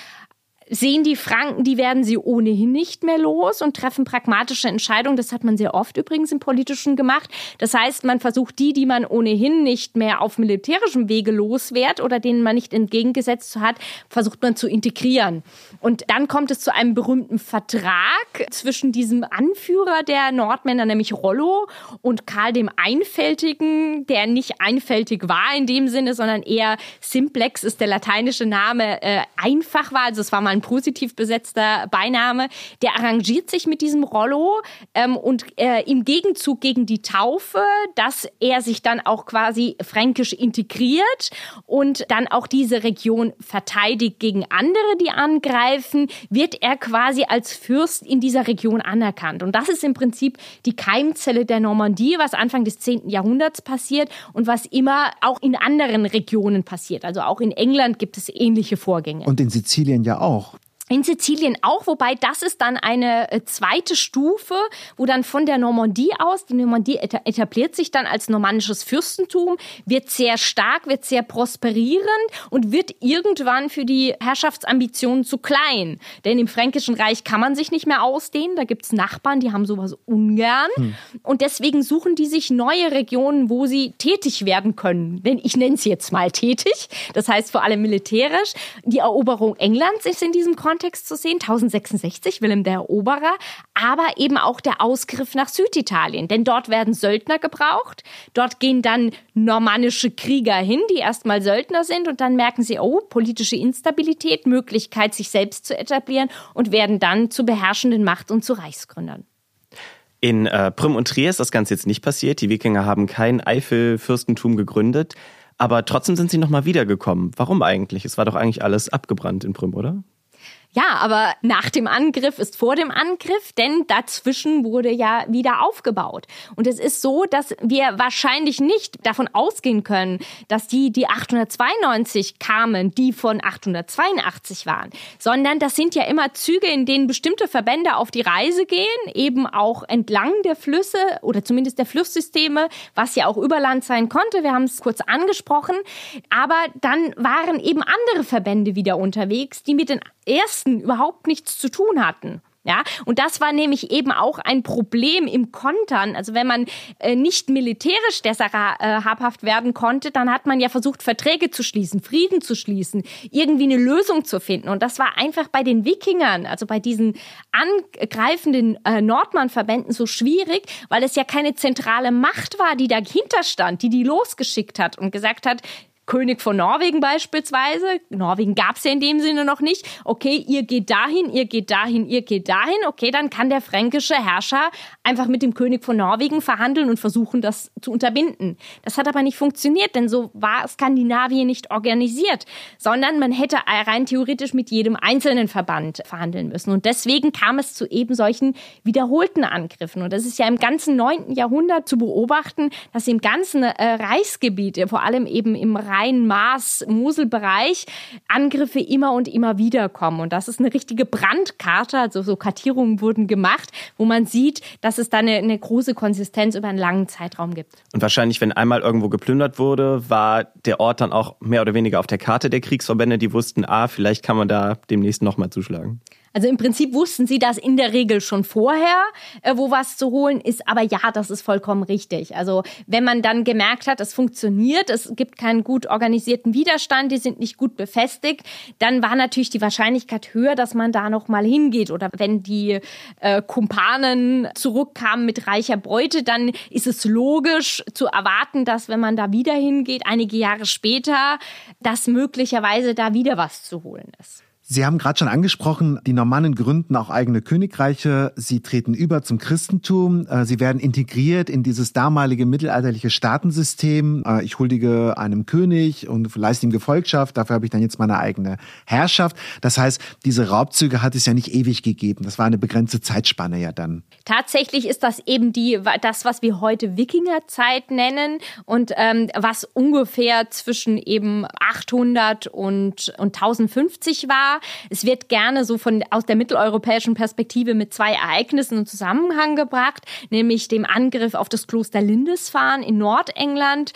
sehen die Franken, die werden sie ohnehin nicht mehr los und treffen pragmatische Entscheidungen. Das hat man sehr oft übrigens im Politischen gemacht. Das heißt, man versucht die man ohnehin nicht mehr auf militärischem Wege loswert oder denen man nicht entgegengesetzt hat, versucht man zu integrieren. Und dann kommt es zu einem berühmten Vertrag zwischen diesem Anführer der Nordmänner, nämlich Rollo, und Karl dem Einfältigen, der nicht einfältig war in dem Sinne, sondern eher simplex ist der lateinische Name, einfach war. Also es war mal ein positiv besetzter Beiname, der arrangiert sich mit diesem Rollo und im Gegenzug gegen die Taufe, dass er sich dann auch quasi fränkisch integriert und dann auch diese Region verteidigt gegen andere, die angreifen, wird er quasi als Fürst in dieser Region anerkannt. Und das ist im Prinzip die Keimzelle der Normandie, was Anfang des 10. Jahrhunderts passiert und was immer auch in anderen Regionen passiert. Also auch in England gibt es ähnliche Vorgänge. Und in Sizilien ja auch. In Sizilien auch, wobei das ist dann eine zweite Stufe, wo dann von der Normandie aus, die Normandie etabliert sich dann als normandisches Fürstentum, wird sehr stark, wird sehr prosperierend und wird irgendwann für die Herrschaftsambitionen zu klein. Denn im Fränkischen Reich kann man sich nicht mehr ausdehnen, da gibt's Nachbarn, die haben sowas ungern. Und deswegen suchen die sich neue Regionen, wo sie tätig werden können. Denn ich nenne sie jetzt mal tätig, das heißt vor allem militärisch. Die Eroberung Englands ist in diesem Kontext zu sehen, 1066, Wilhelm der Eroberer, aber eben auch der Ausgriff nach Süditalien. Denn dort werden Söldner gebraucht, dort gehen dann normannische Krieger hin, die erstmal Söldner sind und dann merken sie, oh, politische Instabilität, Möglichkeit, sich selbst zu etablieren und werden dann zu beherrschenden Macht und zu Reichsgründern. In Prüm und Trier ist das Ganze jetzt nicht passiert. Die Wikinger haben kein Eifelfürstentum gegründet. Aber trotzdem sind sie nochmal wiedergekommen. Warum eigentlich? Es war doch eigentlich alles abgebrannt in Prüm, oder? Ja, aber nach dem Angriff ist vor dem Angriff, denn dazwischen wurde ja wieder aufgebaut. Und es ist so, dass wir wahrscheinlich nicht davon ausgehen können, dass die 892 kamen, die von 882 waren, sondern das sind ja immer Züge, in denen bestimmte Verbände auf die Reise gehen, eben auch entlang der Flüsse oder zumindest der Flusssysteme, was ja auch Überland sein konnte. Wir haben es kurz angesprochen. Aber dann waren eben andere Verbände wieder unterwegs, die mit den ersten überhaupt nichts zu tun hatten. Ja, und das war nämlich eben auch ein Problem im Kontern. Also wenn man nicht militärisch der Sache habhaft werden konnte, dann hat man ja versucht, Verträge zu schließen, Frieden zu schließen, irgendwie eine Lösung zu finden. Und das war einfach bei den Wikingern, also bei diesen angreifenden Nordmann-Verbänden so schwierig, weil es ja keine zentrale Macht war, die dahinter stand, die losgeschickt hat und gesagt hat, König von Norwegen beispielsweise, Norwegen gab es ja in dem Sinne noch nicht, okay, ihr geht dahin, ihr geht dahin, ihr geht dahin, okay, dann kann der fränkische Herrscher einfach mit dem König von Norwegen verhandeln und versuchen, das zu unterbinden. Das hat aber nicht funktioniert, denn so war Skandinavien nicht organisiert, sondern man hätte rein theoretisch mit jedem einzelnen Verband verhandeln müssen. Und deswegen kam es zu eben solchen wiederholten Angriffen. Und das ist ja im ganzen 9. Jahrhundert zu beobachten, dass im ganzen Reichsgebiet, vor allem eben im Rhein-Maas-Mosel-Bereich Angriffe immer und immer wieder kommen. Und das ist eine richtige Brandkarte, also so Kartierungen wurden gemacht, wo man sieht, dass es da eine große Konsistenz über einen langen Zeitraum gibt. Und wahrscheinlich, wenn einmal irgendwo geplündert wurde, war der Ort dann auch mehr oder weniger auf der Karte der Kriegsverbände, die wussten, vielleicht kann man da demnächst nochmal zuschlagen. Also im Prinzip wussten sie das in der Regel schon vorher, wo was zu holen ist. Aber ja, das ist vollkommen richtig. Also wenn man dann gemerkt hat, es funktioniert, es gibt keinen gut organisierten Widerstand, die sind nicht gut befestigt, dann war natürlich die Wahrscheinlichkeit höher, dass man da noch mal hingeht. Oder wenn die Kumpanen zurückkamen mit reicher Beute, dann ist es logisch zu erwarten, dass wenn man da wieder hingeht, einige Jahre später, dass möglicherweise da wieder was zu holen ist. Sie haben gerade schon angesprochen, die Normannen gründen auch eigene Königreiche. Sie treten über zum Christentum. Sie werden integriert in dieses damalige mittelalterliche Staatensystem. Ich huldige einem König und leiste ihm Gefolgschaft. Dafür habe ich dann jetzt meine eigene Herrschaft. Das heißt, diese Raubzüge hat es ja nicht ewig gegeben. Das war eine begrenzte Zeitspanne ja dann. Tatsächlich ist das eben das, was wir heute Wikingerzeit nennen und was ungefähr zwischen eben 800 und 1050 war. Es wird gerne so aus der mitteleuropäischen Perspektive mit 2 Ereignissen in Zusammenhang gebracht, nämlich dem Angriff auf das Kloster Lindisfarne in Nordengland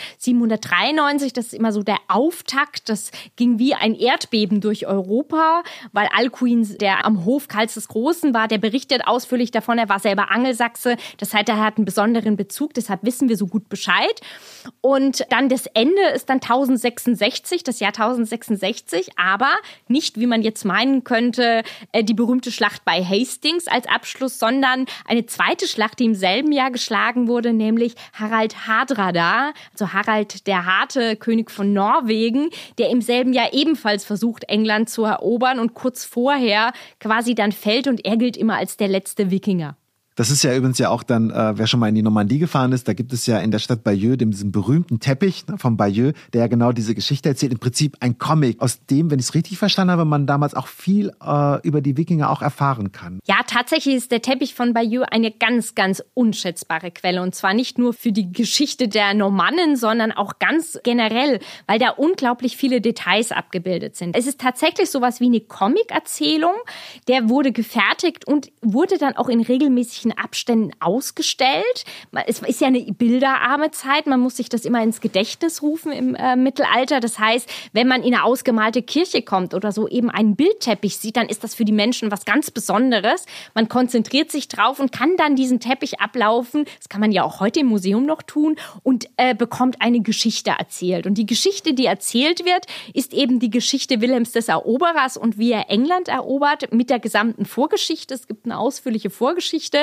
793. Das ist immer so der Auftakt. Das ging wie ein Erdbeben durch Europa, weil Alcuin, der am Hof Karls des Großen war, der berichtet ausführlich davon. Er war selber Angelsachse. Das heißt, er hat einen besonderen Bezug. Deshalb wissen wir so gut Bescheid. Und dann das Ende ist dann 1066, das Jahr 1066, aber nicht, wie man jetzt meinen könnte, die berühmte Schlacht bei Hastings als Abschluss, sondern eine zweite Schlacht, die im selben Jahr geschlagen wurde, nämlich Harald Hardrada, also Harald der Harte, König von Norwegen, der im selben Jahr ebenfalls versucht, England zu erobern und kurz vorher quasi dann fällt und er gilt immer als der letzte Wikinger. Das ist ja übrigens ja auch dann, wer schon mal in die Normandie gefahren ist, da gibt es ja in der Stadt Bayeux diesen berühmten Teppich vom Bayeux, der ja genau diese Geschichte erzählt. Im Prinzip ein Comic, aus dem, wenn ich es richtig verstanden habe, man damals auch viel über die Wikinger auch erfahren kann. Ja, tatsächlich ist der Teppich von Bayeux eine ganz, ganz unschätzbare Quelle. Und zwar nicht nur für die Geschichte der Normannen, sondern auch ganz generell, weil da unglaublich viele Details abgebildet sind. Es ist tatsächlich sowas wie eine Comic-Erzählung. Der wurde gefertigt und wurde dann auch in regelmäßigen Abständen ausgestellt. Es ist ja eine bilderarme Zeit, man muss sich das immer ins Gedächtnis rufen im Mittelalter. Das heißt, wenn man in eine ausgemalte Kirche kommt oder so eben einen Bildteppich sieht, dann ist das für die Menschen was ganz Besonderes. Man konzentriert sich drauf und kann dann diesen Teppich ablaufen. Das kann man ja auch heute im Museum noch tun und bekommt eine Geschichte erzählt. Und die Geschichte, die erzählt wird, ist eben die Geschichte Wilhelms des Eroberers und wie er England erobert mit der gesamten Vorgeschichte. Es gibt eine ausführliche Vorgeschichte.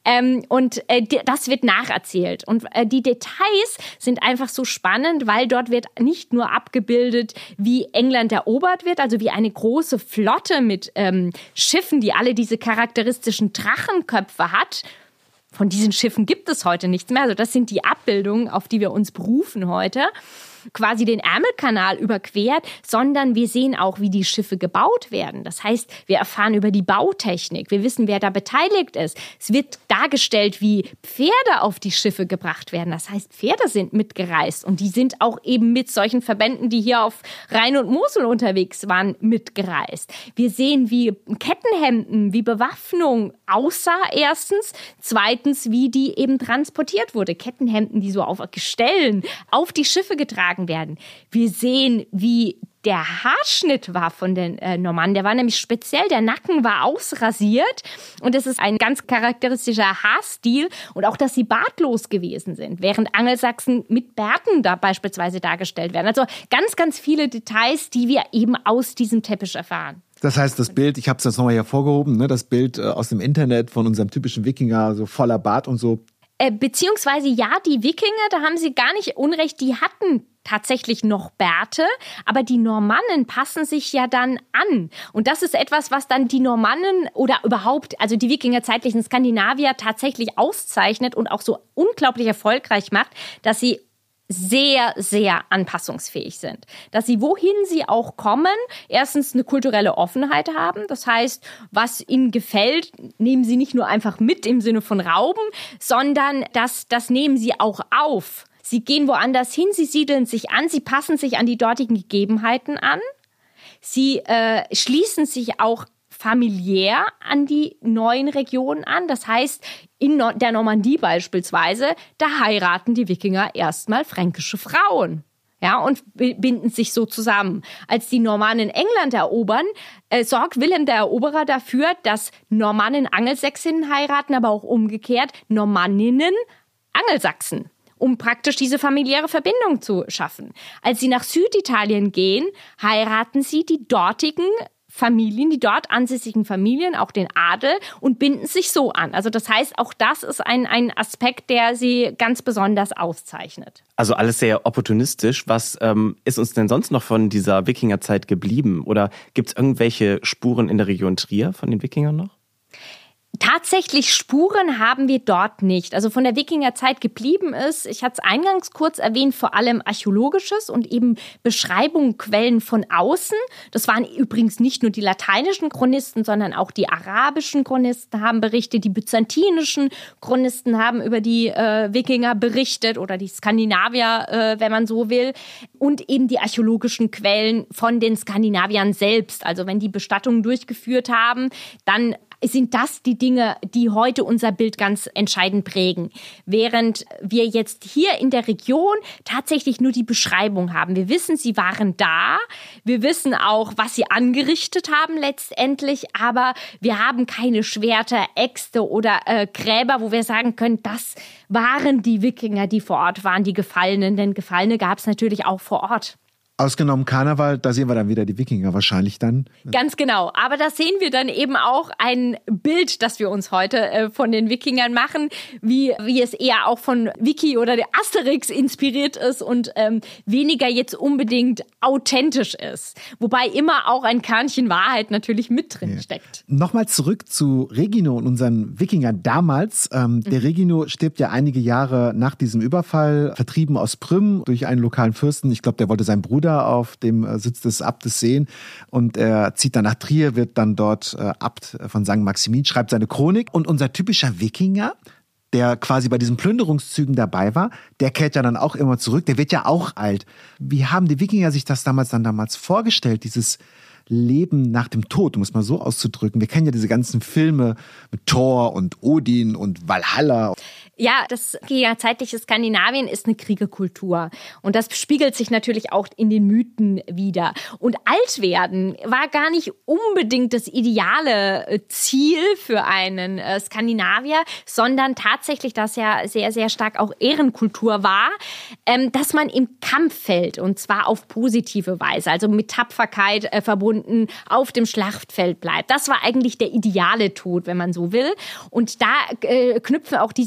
Das wird nacherzählt. Und die Details sind einfach so spannend, weil dort wird nicht nur abgebildet, wie England erobert wird, also wie eine große Flotte mit Schiffen, die alle diese charakteristischen Drachenköpfe hat, Von diesen Schiffen gibt es heute nichts mehr. Also das sind die Abbildungen, auf die wir uns berufen heute. Quasi den Ärmelkanal überquert, sondern wir sehen auch, wie die Schiffe gebaut werden. Das heißt, wir erfahren über die Bautechnik. Wir wissen, wer da beteiligt ist. Es wird dargestellt, wie Pferde auf die Schiffe gebracht werden. Das heißt, Pferde sind mitgereist und die sind auch eben mit solchen Verbänden, die hier auf Rhein und Mosel unterwegs waren, mitgereist. Wir sehen, wie Kettenhemden, wie Bewaffnung aussah erstens. Zweitens, wie die eben transportiert wurde. Kettenhemden, die so auf Gestellen auf die Schiffe getragen werden. Wir sehen, wie der Haarschnitt war von den Normannen. Der war nämlich speziell, der Nacken war ausrasiert und das ist ein ganz charakteristischer Haarstil und auch, dass sie bartlos gewesen sind, während Angelsachsen mit Bärten da beispielsweise dargestellt werden. Also ganz, ganz viele Details, die wir eben aus diesem Teppich erfahren. Das heißt, das Bild, ich habe es jetzt nochmal hervorgehoben, ne, das Bild aus dem Internet von unserem typischen Wikinger, so voller Bart und so. Beziehungsweise ja, die Wikinger, da haben Sie gar nicht unrecht, die hatten tatsächlich noch Bärte, aber die Normannen passen sich ja dann an. Und das ist etwas, was dann die Normannen oder überhaupt, also die wikingerzeitlichen Skandinavier tatsächlich auszeichnet und auch so unglaublich erfolgreich macht, dass sie sehr, sehr anpassungsfähig sind. Dass sie, wohin sie auch kommen, erstens eine kulturelle Offenheit haben. Das heißt, was ihnen gefällt, nehmen sie nicht nur einfach mit im Sinne von Rauben, sondern das nehmen sie auch auf. Sie gehen woanders hin, sie siedeln sich an, sie passen sich an die dortigen Gegebenheiten an. Sie schließen sich auch familiär an die neuen Regionen an. Das heißt, in der Normandie beispielsweise, da heiraten die Wikinger erstmal fränkische Frauen. Ja, und binden sich so zusammen. Als die Normannen England erobern, sorgt Wilhelm der Eroberer dafür, dass Normannen Angelsächsinnen heiraten, aber auch umgekehrt Normanninnen Angelsachsen, um praktisch diese familiäre Verbindung zu schaffen. Als sie nach Süditalien gehen, heiraten sie die dortigen Familien, die dort ansässigen Familien, auch den Adel, und binden sich so an. Also das heißt, auch das ist ein Aspekt, der sie ganz besonders auszeichnet. Also alles sehr opportunistisch. Was ist uns denn sonst noch von dieser Wikingerzeit geblieben? Oder gibt es irgendwelche Spuren in der Region Trier von den Wikingern noch? Tatsächlich Spuren haben wir dort nicht. Also von der Wikingerzeit geblieben ist, ich hatte es eingangs kurz erwähnt, vor allem archäologisches und eben Beschreibungen, Quellen von außen. Das waren übrigens nicht nur die lateinischen Chronisten, sondern auch die arabischen Chronisten haben berichtet, die byzantinischen Chronisten haben über die Wikinger berichtet oder die Skandinavier, wenn man so will. Und eben die archäologischen Quellen von den Skandinaviern selbst. Also wenn die Bestattungen durchgeführt haben, dann sind das die Dinge, die heute unser Bild ganz entscheidend prägen. Während wir jetzt hier in der Region tatsächlich nur die Beschreibung haben. Wir wissen, sie waren da. Wir wissen auch, was sie angerichtet haben letztendlich. Aber wir haben keine Schwerter, Äxte oder Gräber, wo wir sagen können, das waren die Wikinger, die vor Ort waren, die Gefallenen. Denn Gefallene gab es natürlich auch vor Ort. Ausgenommen Karneval, da sehen wir dann wieder die Wikinger wahrscheinlich dann. Ganz genau. Aber da sehen wir dann eben auch ein Bild, das wir uns heute von den Wikingern machen, wie es eher auch von Wiki oder der Asterix inspiriert ist und weniger jetzt unbedingt authentisch ist. Wobei immer auch ein Körnchen Wahrheit natürlich mit drin steckt. Nochmal zurück zu Regino und unseren Wikingern damals. Der Regino stirbt ja einige Jahre nach diesem Überfall, vertrieben aus Prüm durch einen lokalen Fürsten. Ich glaube, der wollte seinen Bruder auf dem Sitz des Abtes sehen und er zieht dann nach Trier, wird dann dort Abt von St. Maximin, schreibt seine Chronik und unser typischer Wikinger, der quasi bei diesen Plünderungszügen dabei war, der kehrt ja dann auch immer zurück, der wird ja auch alt. Wie haben die Wikinger sich das damals vorgestellt, dieses Leben nach dem Tod, um es mal so auszudrücken? Wir kennen ja diese ganzen Filme mit Thor und Odin und Valhalla. Ja, das zeitliche Skandinavien ist eine Kriegerkultur. Und das spiegelt sich natürlich auch in den Mythen wider. Und alt werden war gar nicht unbedingt das ideale Ziel für einen Skandinavier, sondern tatsächlich, dass ja sehr, sehr stark auch Ehrenkultur war, dass man im Kampf fällt. Und zwar auf positive Weise, also mit Tapferkeit verbunden auf dem Schlachtfeld bleibt. Das war eigentlich der ideale Tod, wenn man so will. Und da knüpfen auch diese Mythen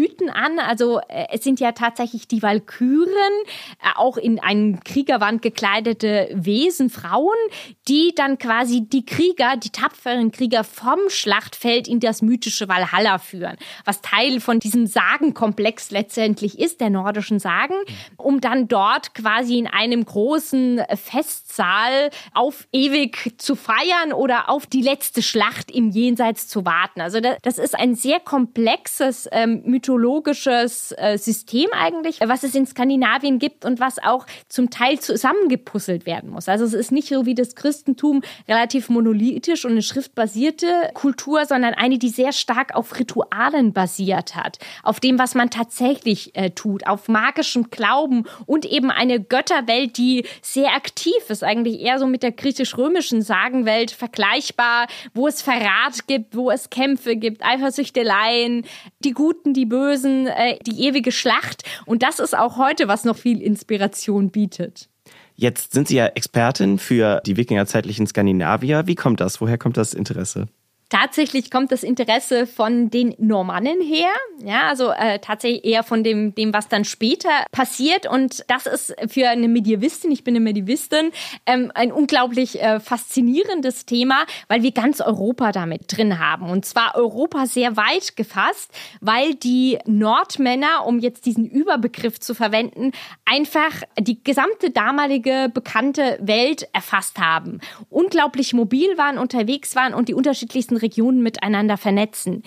Mythen an. Also es sind ja tatsächlich die Walküren, auch in einen Kriegerwand gekleidete Wesen, Frauen, die dann quasi die Krieger, die tapferen Krieger vom Schlachtfeld in das mythische Valhalla führen, was Teil von diesem Sagenkomplex letztendlich ist, der nordischen Sagen, um dann dort quasi in einem großen Festsaal auf ewig zu feiern oder auf die letzte Schlacht im Jenseits zu warten. Also das ist ein sehr komplexes mythologisches System eigentlich, was es in Skandinavien gibt und was auch zum Teil zusammengepuzzelt werden muss. Also es ist nicht so wie das Christentum relativ monolithisch und eine schriftbasierte Kultur, sondern eine, die sehr stark auf Ritualen basiert hat, auf dem, was man tatsächlich tut, auf magischem Glauben und eben eine Götterwelt, die sehr aktiv ist, eigentlich eher so mit der griechisch-römischen Sagenwelt vergleichbar, wo es Verrat gibt, wo es Kämpfe gibt, Eifersüchteleien, die Guten, die Bösen, die ewige Schlacht. Und das ist auch heute, was noch viel Inspiration bietet. Jetzt sind Sie ja Expertin für die wikingerzeitlichen Skandinavier. Wie kommt das? Woher kommt das Interesse? Tatsächlich kommt das Interesse von den Normannen her, ja, also tatsächlich eher von dem, was dann später passiert. Und das ist für eine Medievistin, ich bin eine Medievistin, ein unglaublich faszinierendes Thema, weil wir ganz Europa damit drin haben. Und zwar Europa sehr weit gefasst, weil die Nordmänner, um jetzt diesen Überbegriff zu verwenden, einfach die gesamte damalige bekannte Welt erfasst haben. Unglaublich mobil waren, unterwegs waren und die unterschiedlichsten Regionen miteinander vernetzen.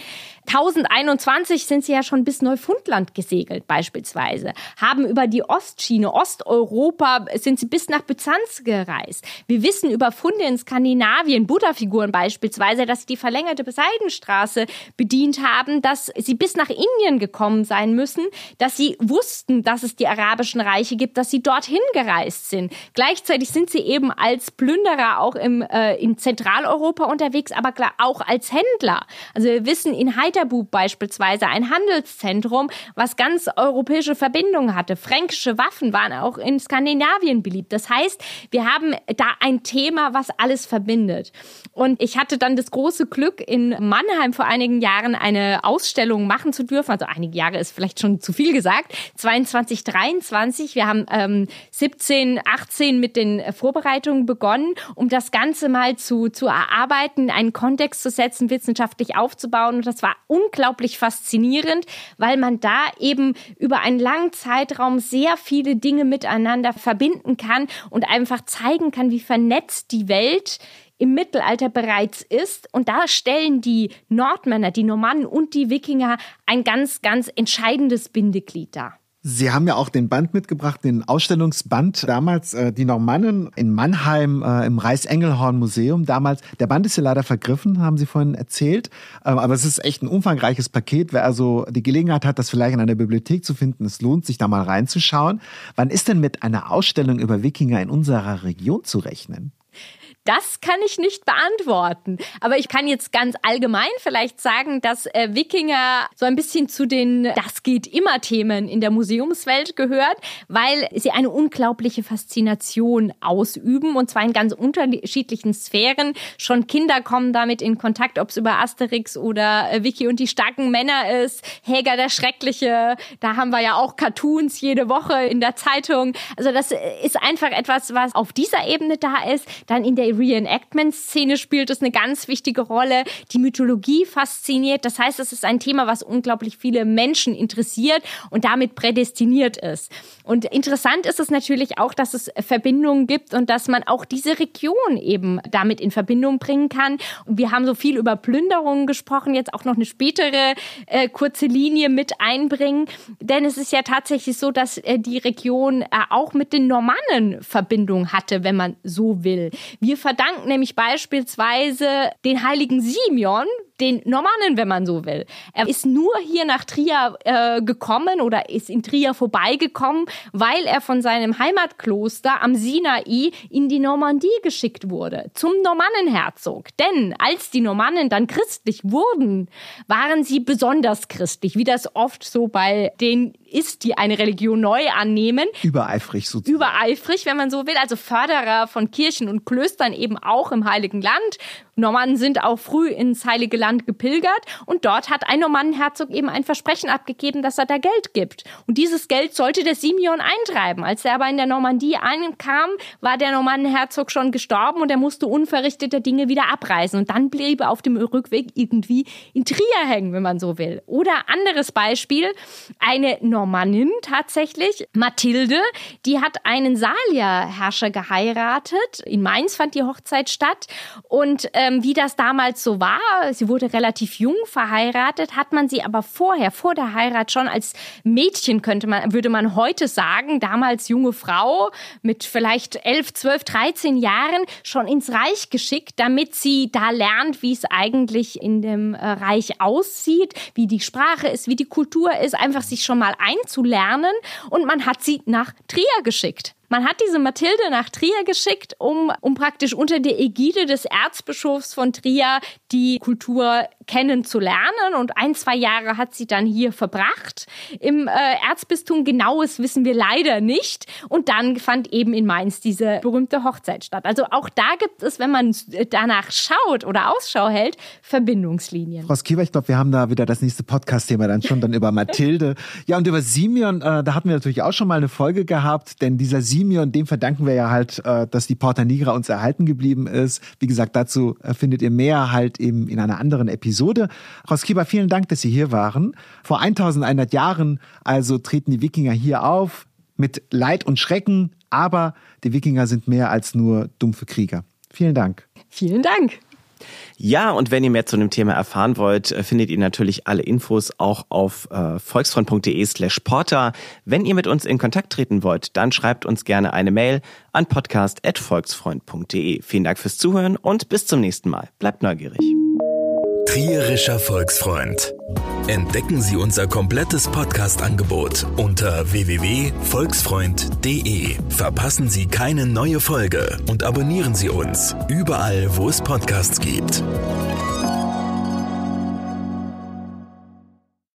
1021 sind sie ja schon bis Neufundland gesegelt beispielsweise, haben über die Ostschiene, Osteuropa, sind sie bis nach Byzanz gereist. Wir wissen über Funde in Skandinavien, Buddha-Figuren beispielsweise, dass sie die verlängerte Seidenstraße bedient haben, dass sie bis nach Indien gekommen sein müssen, dass sie wussten, dass es die arabischen Reiche gibt, dass sie dorthin gereist sind. Gleichzeitig sind sie eben als Plünderer auch in Zentraleuropa unterwegs, aber auch als Händler. Also wir wissen in Haithabu beispielsweise ein Handelszentrum, was ganz europäische Verbindungen hatte. Fränkische Waffen waren auch in Skandinavien beliebt. Das heißt, wir haben da ein Thema, was alles verbindet. Und ich hatte dann das große Glück, in Mannheim vor einigen Jahren eine Ausstellung machen zu dürfen. Also einige Jahre ist vielleicht schon zu viel gesagt. 22, 23. Wir haben 17, 18 mit den Vorbereitungen begonnen, um das Ganze mal zu erarbeiten, einen Kontext zu setzen, wissenschaftlich aufzubauen. Und das war unglaublich faszinierend, weil man da eben über einen langen Zeitraum sehr viele Dinge miteinander verbinden kann und einfach zeigen kann, wie vernetzt die Welt im Mittelalter bereits ist. Und da stellen die Nordmänner, die Normannen und die Wikinger ein ganz, ganz entscheidendes Bindeglied dar. Sie haben ja auch den Band mitgebracht, den Ausstellungsband damals, die Normannen in Mannheim im Reichsengelhorn-Museum damals. Der Band ist ja leider vergriffen, haben Sie vorhin erzählt. Aber es ist echt ein umfangreiches Paket. Wer also die Gelegenheit hat, das vielleicht in einer Bibliothek zu finden, es lohnt sich da mal reinzuschauen. Wann ist denn mit einer Ausstellung über Wikinger in unserer Region zu rechnen? Das kann ich nicht beantworten. Aber ich kann jetzt ganz allgemein vielleicht sagen, dass Wikinger so ein bisschen zu den Das-geht-immer-Themen in der Museumswelt gehört, weil sie eine unglaubliche Faszination ausüben, und zwar in ganz unterschiedlichen Sphären. Schon Kinder kommen damit in Kontakt, ob es über Asterix oder Vicky und die starken Männer ist, Häger der Schreckliche, da haben wir ja auch Cartoons jede Woche in der Zeitung. Also das ist einfach etwas, was auf dieser Ebene da ist. Dann in der Reenactment-Szene spielt es eine ganz wichtige Rolle. Die Mythologie fasziniert. Das heißt, es ist ein Thema, was unglaublich viele Menschen interessiert und damit prädestiniert ist. Und interessant ist es natürlich auch, dass es Verbindungen gibt und dass man auch diese Region eben damit in Verbindung bringen kann. Und wir haben so viel über Plünderungen gesprochen, jetzt auch noch eine spätere kurze Linie mit einbringen. Denn es ist ja tatsächlich so, dass die Region auch mit den Normannen Verbindung hatte, wenn man so will. Wir verdanken nämlich beispielsweise den heiligen Simeon, den Normannen, wenn man so will. Er ist nur hier nach Trier gekommen oder ist in Trier vorbeigekommen, weil er von seinem Heimatkloster am Sinai in die Normandie geschickt wurde, zum Normannenherzog. Denn als die Normannen dann christlich wurden, waren sie besonders christlich, wie das oft so bei denen ist, die eine Religion neu annehmen. Übereifrig sozusagen. Übereifrig, wenn man so will. Also Förderer von Kirchen und Klöstern eben auch im Heiligen Land. Normannen sind auch früh ins Heilige Land gepilgert und dort hat ein Normannenherzog eben ein Versprechen abgegeben, dass er da Geld gibt. Und dieses Geld sollte der Simeon eintreiben. Als er aber in der Normandie ankam, war der Normannenherzog schon gestorben und er musste unverrichteter Dinge wieder abreisen. Und dann blieb er auf dem Rückweg irgendwie in Trier hängen, wenn man so will. Oder anderes Beispiel, eine Normannin tatsächlich, Mathilde, die hat einen Salierherrscher geheiratet. In Mainz fand die Hochzeit statt. Und wie das damals so war, sie wurde relativ jung verheiratet, hat man sie aber vor der Heirat schon als Mädchen, würde man heute sagen, damals junge Frau mit vielleicht 11, 12, 13 Jahren schon ins Reich geschickt, damit sie da lernt, wie es eigentlich in dem Reich aussieht, wie die Sprache ist, wie die Kultur ist, einfach sich schon mal einzulernen. Und man hat sie nach Trier geschickt. Man hat diese Mathilde nach Trier geschickt, um praktisch unter der Ägide des Erzbischofs von Trier die Kultur kennenzulernen. Und 1-2 Jahre hat sie dann hier verbracht. Im Erzbistum Genaues wissen wir leider nicht. Und dann fand eben in Mainz diese berühmte Hochzeit statt. Also auch da gibt es, wenn man danach schaut oder Ausschau hält, Verbindungslinien. Frau Skieber, ich glaube, wir haben da wieder das nächste Podcast-Thema dann über Mathilde. Ja, und über Simeon, da hatten wir natürlich auch schon mal eine Folge gehabt, denn dieser Simeon, dem verdanken wir ja halt, dass die Porta Nigra uns erhalten geblieben ist. Wie gesagt, dazu findet ihr mehr halt eben in einer anderen Episode. Frau Skieber, vielen Dank, dass Sie hier waren. Vor 1100 Jahren also treten die Wikinger hier auf mit Leid und Schrecken, aber die Wikinger sind mehr als nur dumpfe Krieger. Vielen Dank. Vielen Dank. Ja, und wenn ihr mehr zu dem Thema erfahren wollt, findet ihr natürlich alle Infos auch auf volksfreund.de/porta. Wenn ihr mit uns in Kontakt treten wollt, dann schreibt uns gerne eine Mail an podcast@volksfreund.de. Vielen Dank fürs Zuhören und bis zum nächsten Mal. Bleibt neugierig. Trierischer Volksfreund. Entdecken Sie unser komplettes Podcast-Angebot unter www.volksfreund.de. Verpassen Sie keine neue Folge und abonnieren Sie uns überall, wo es Podcasts gibt.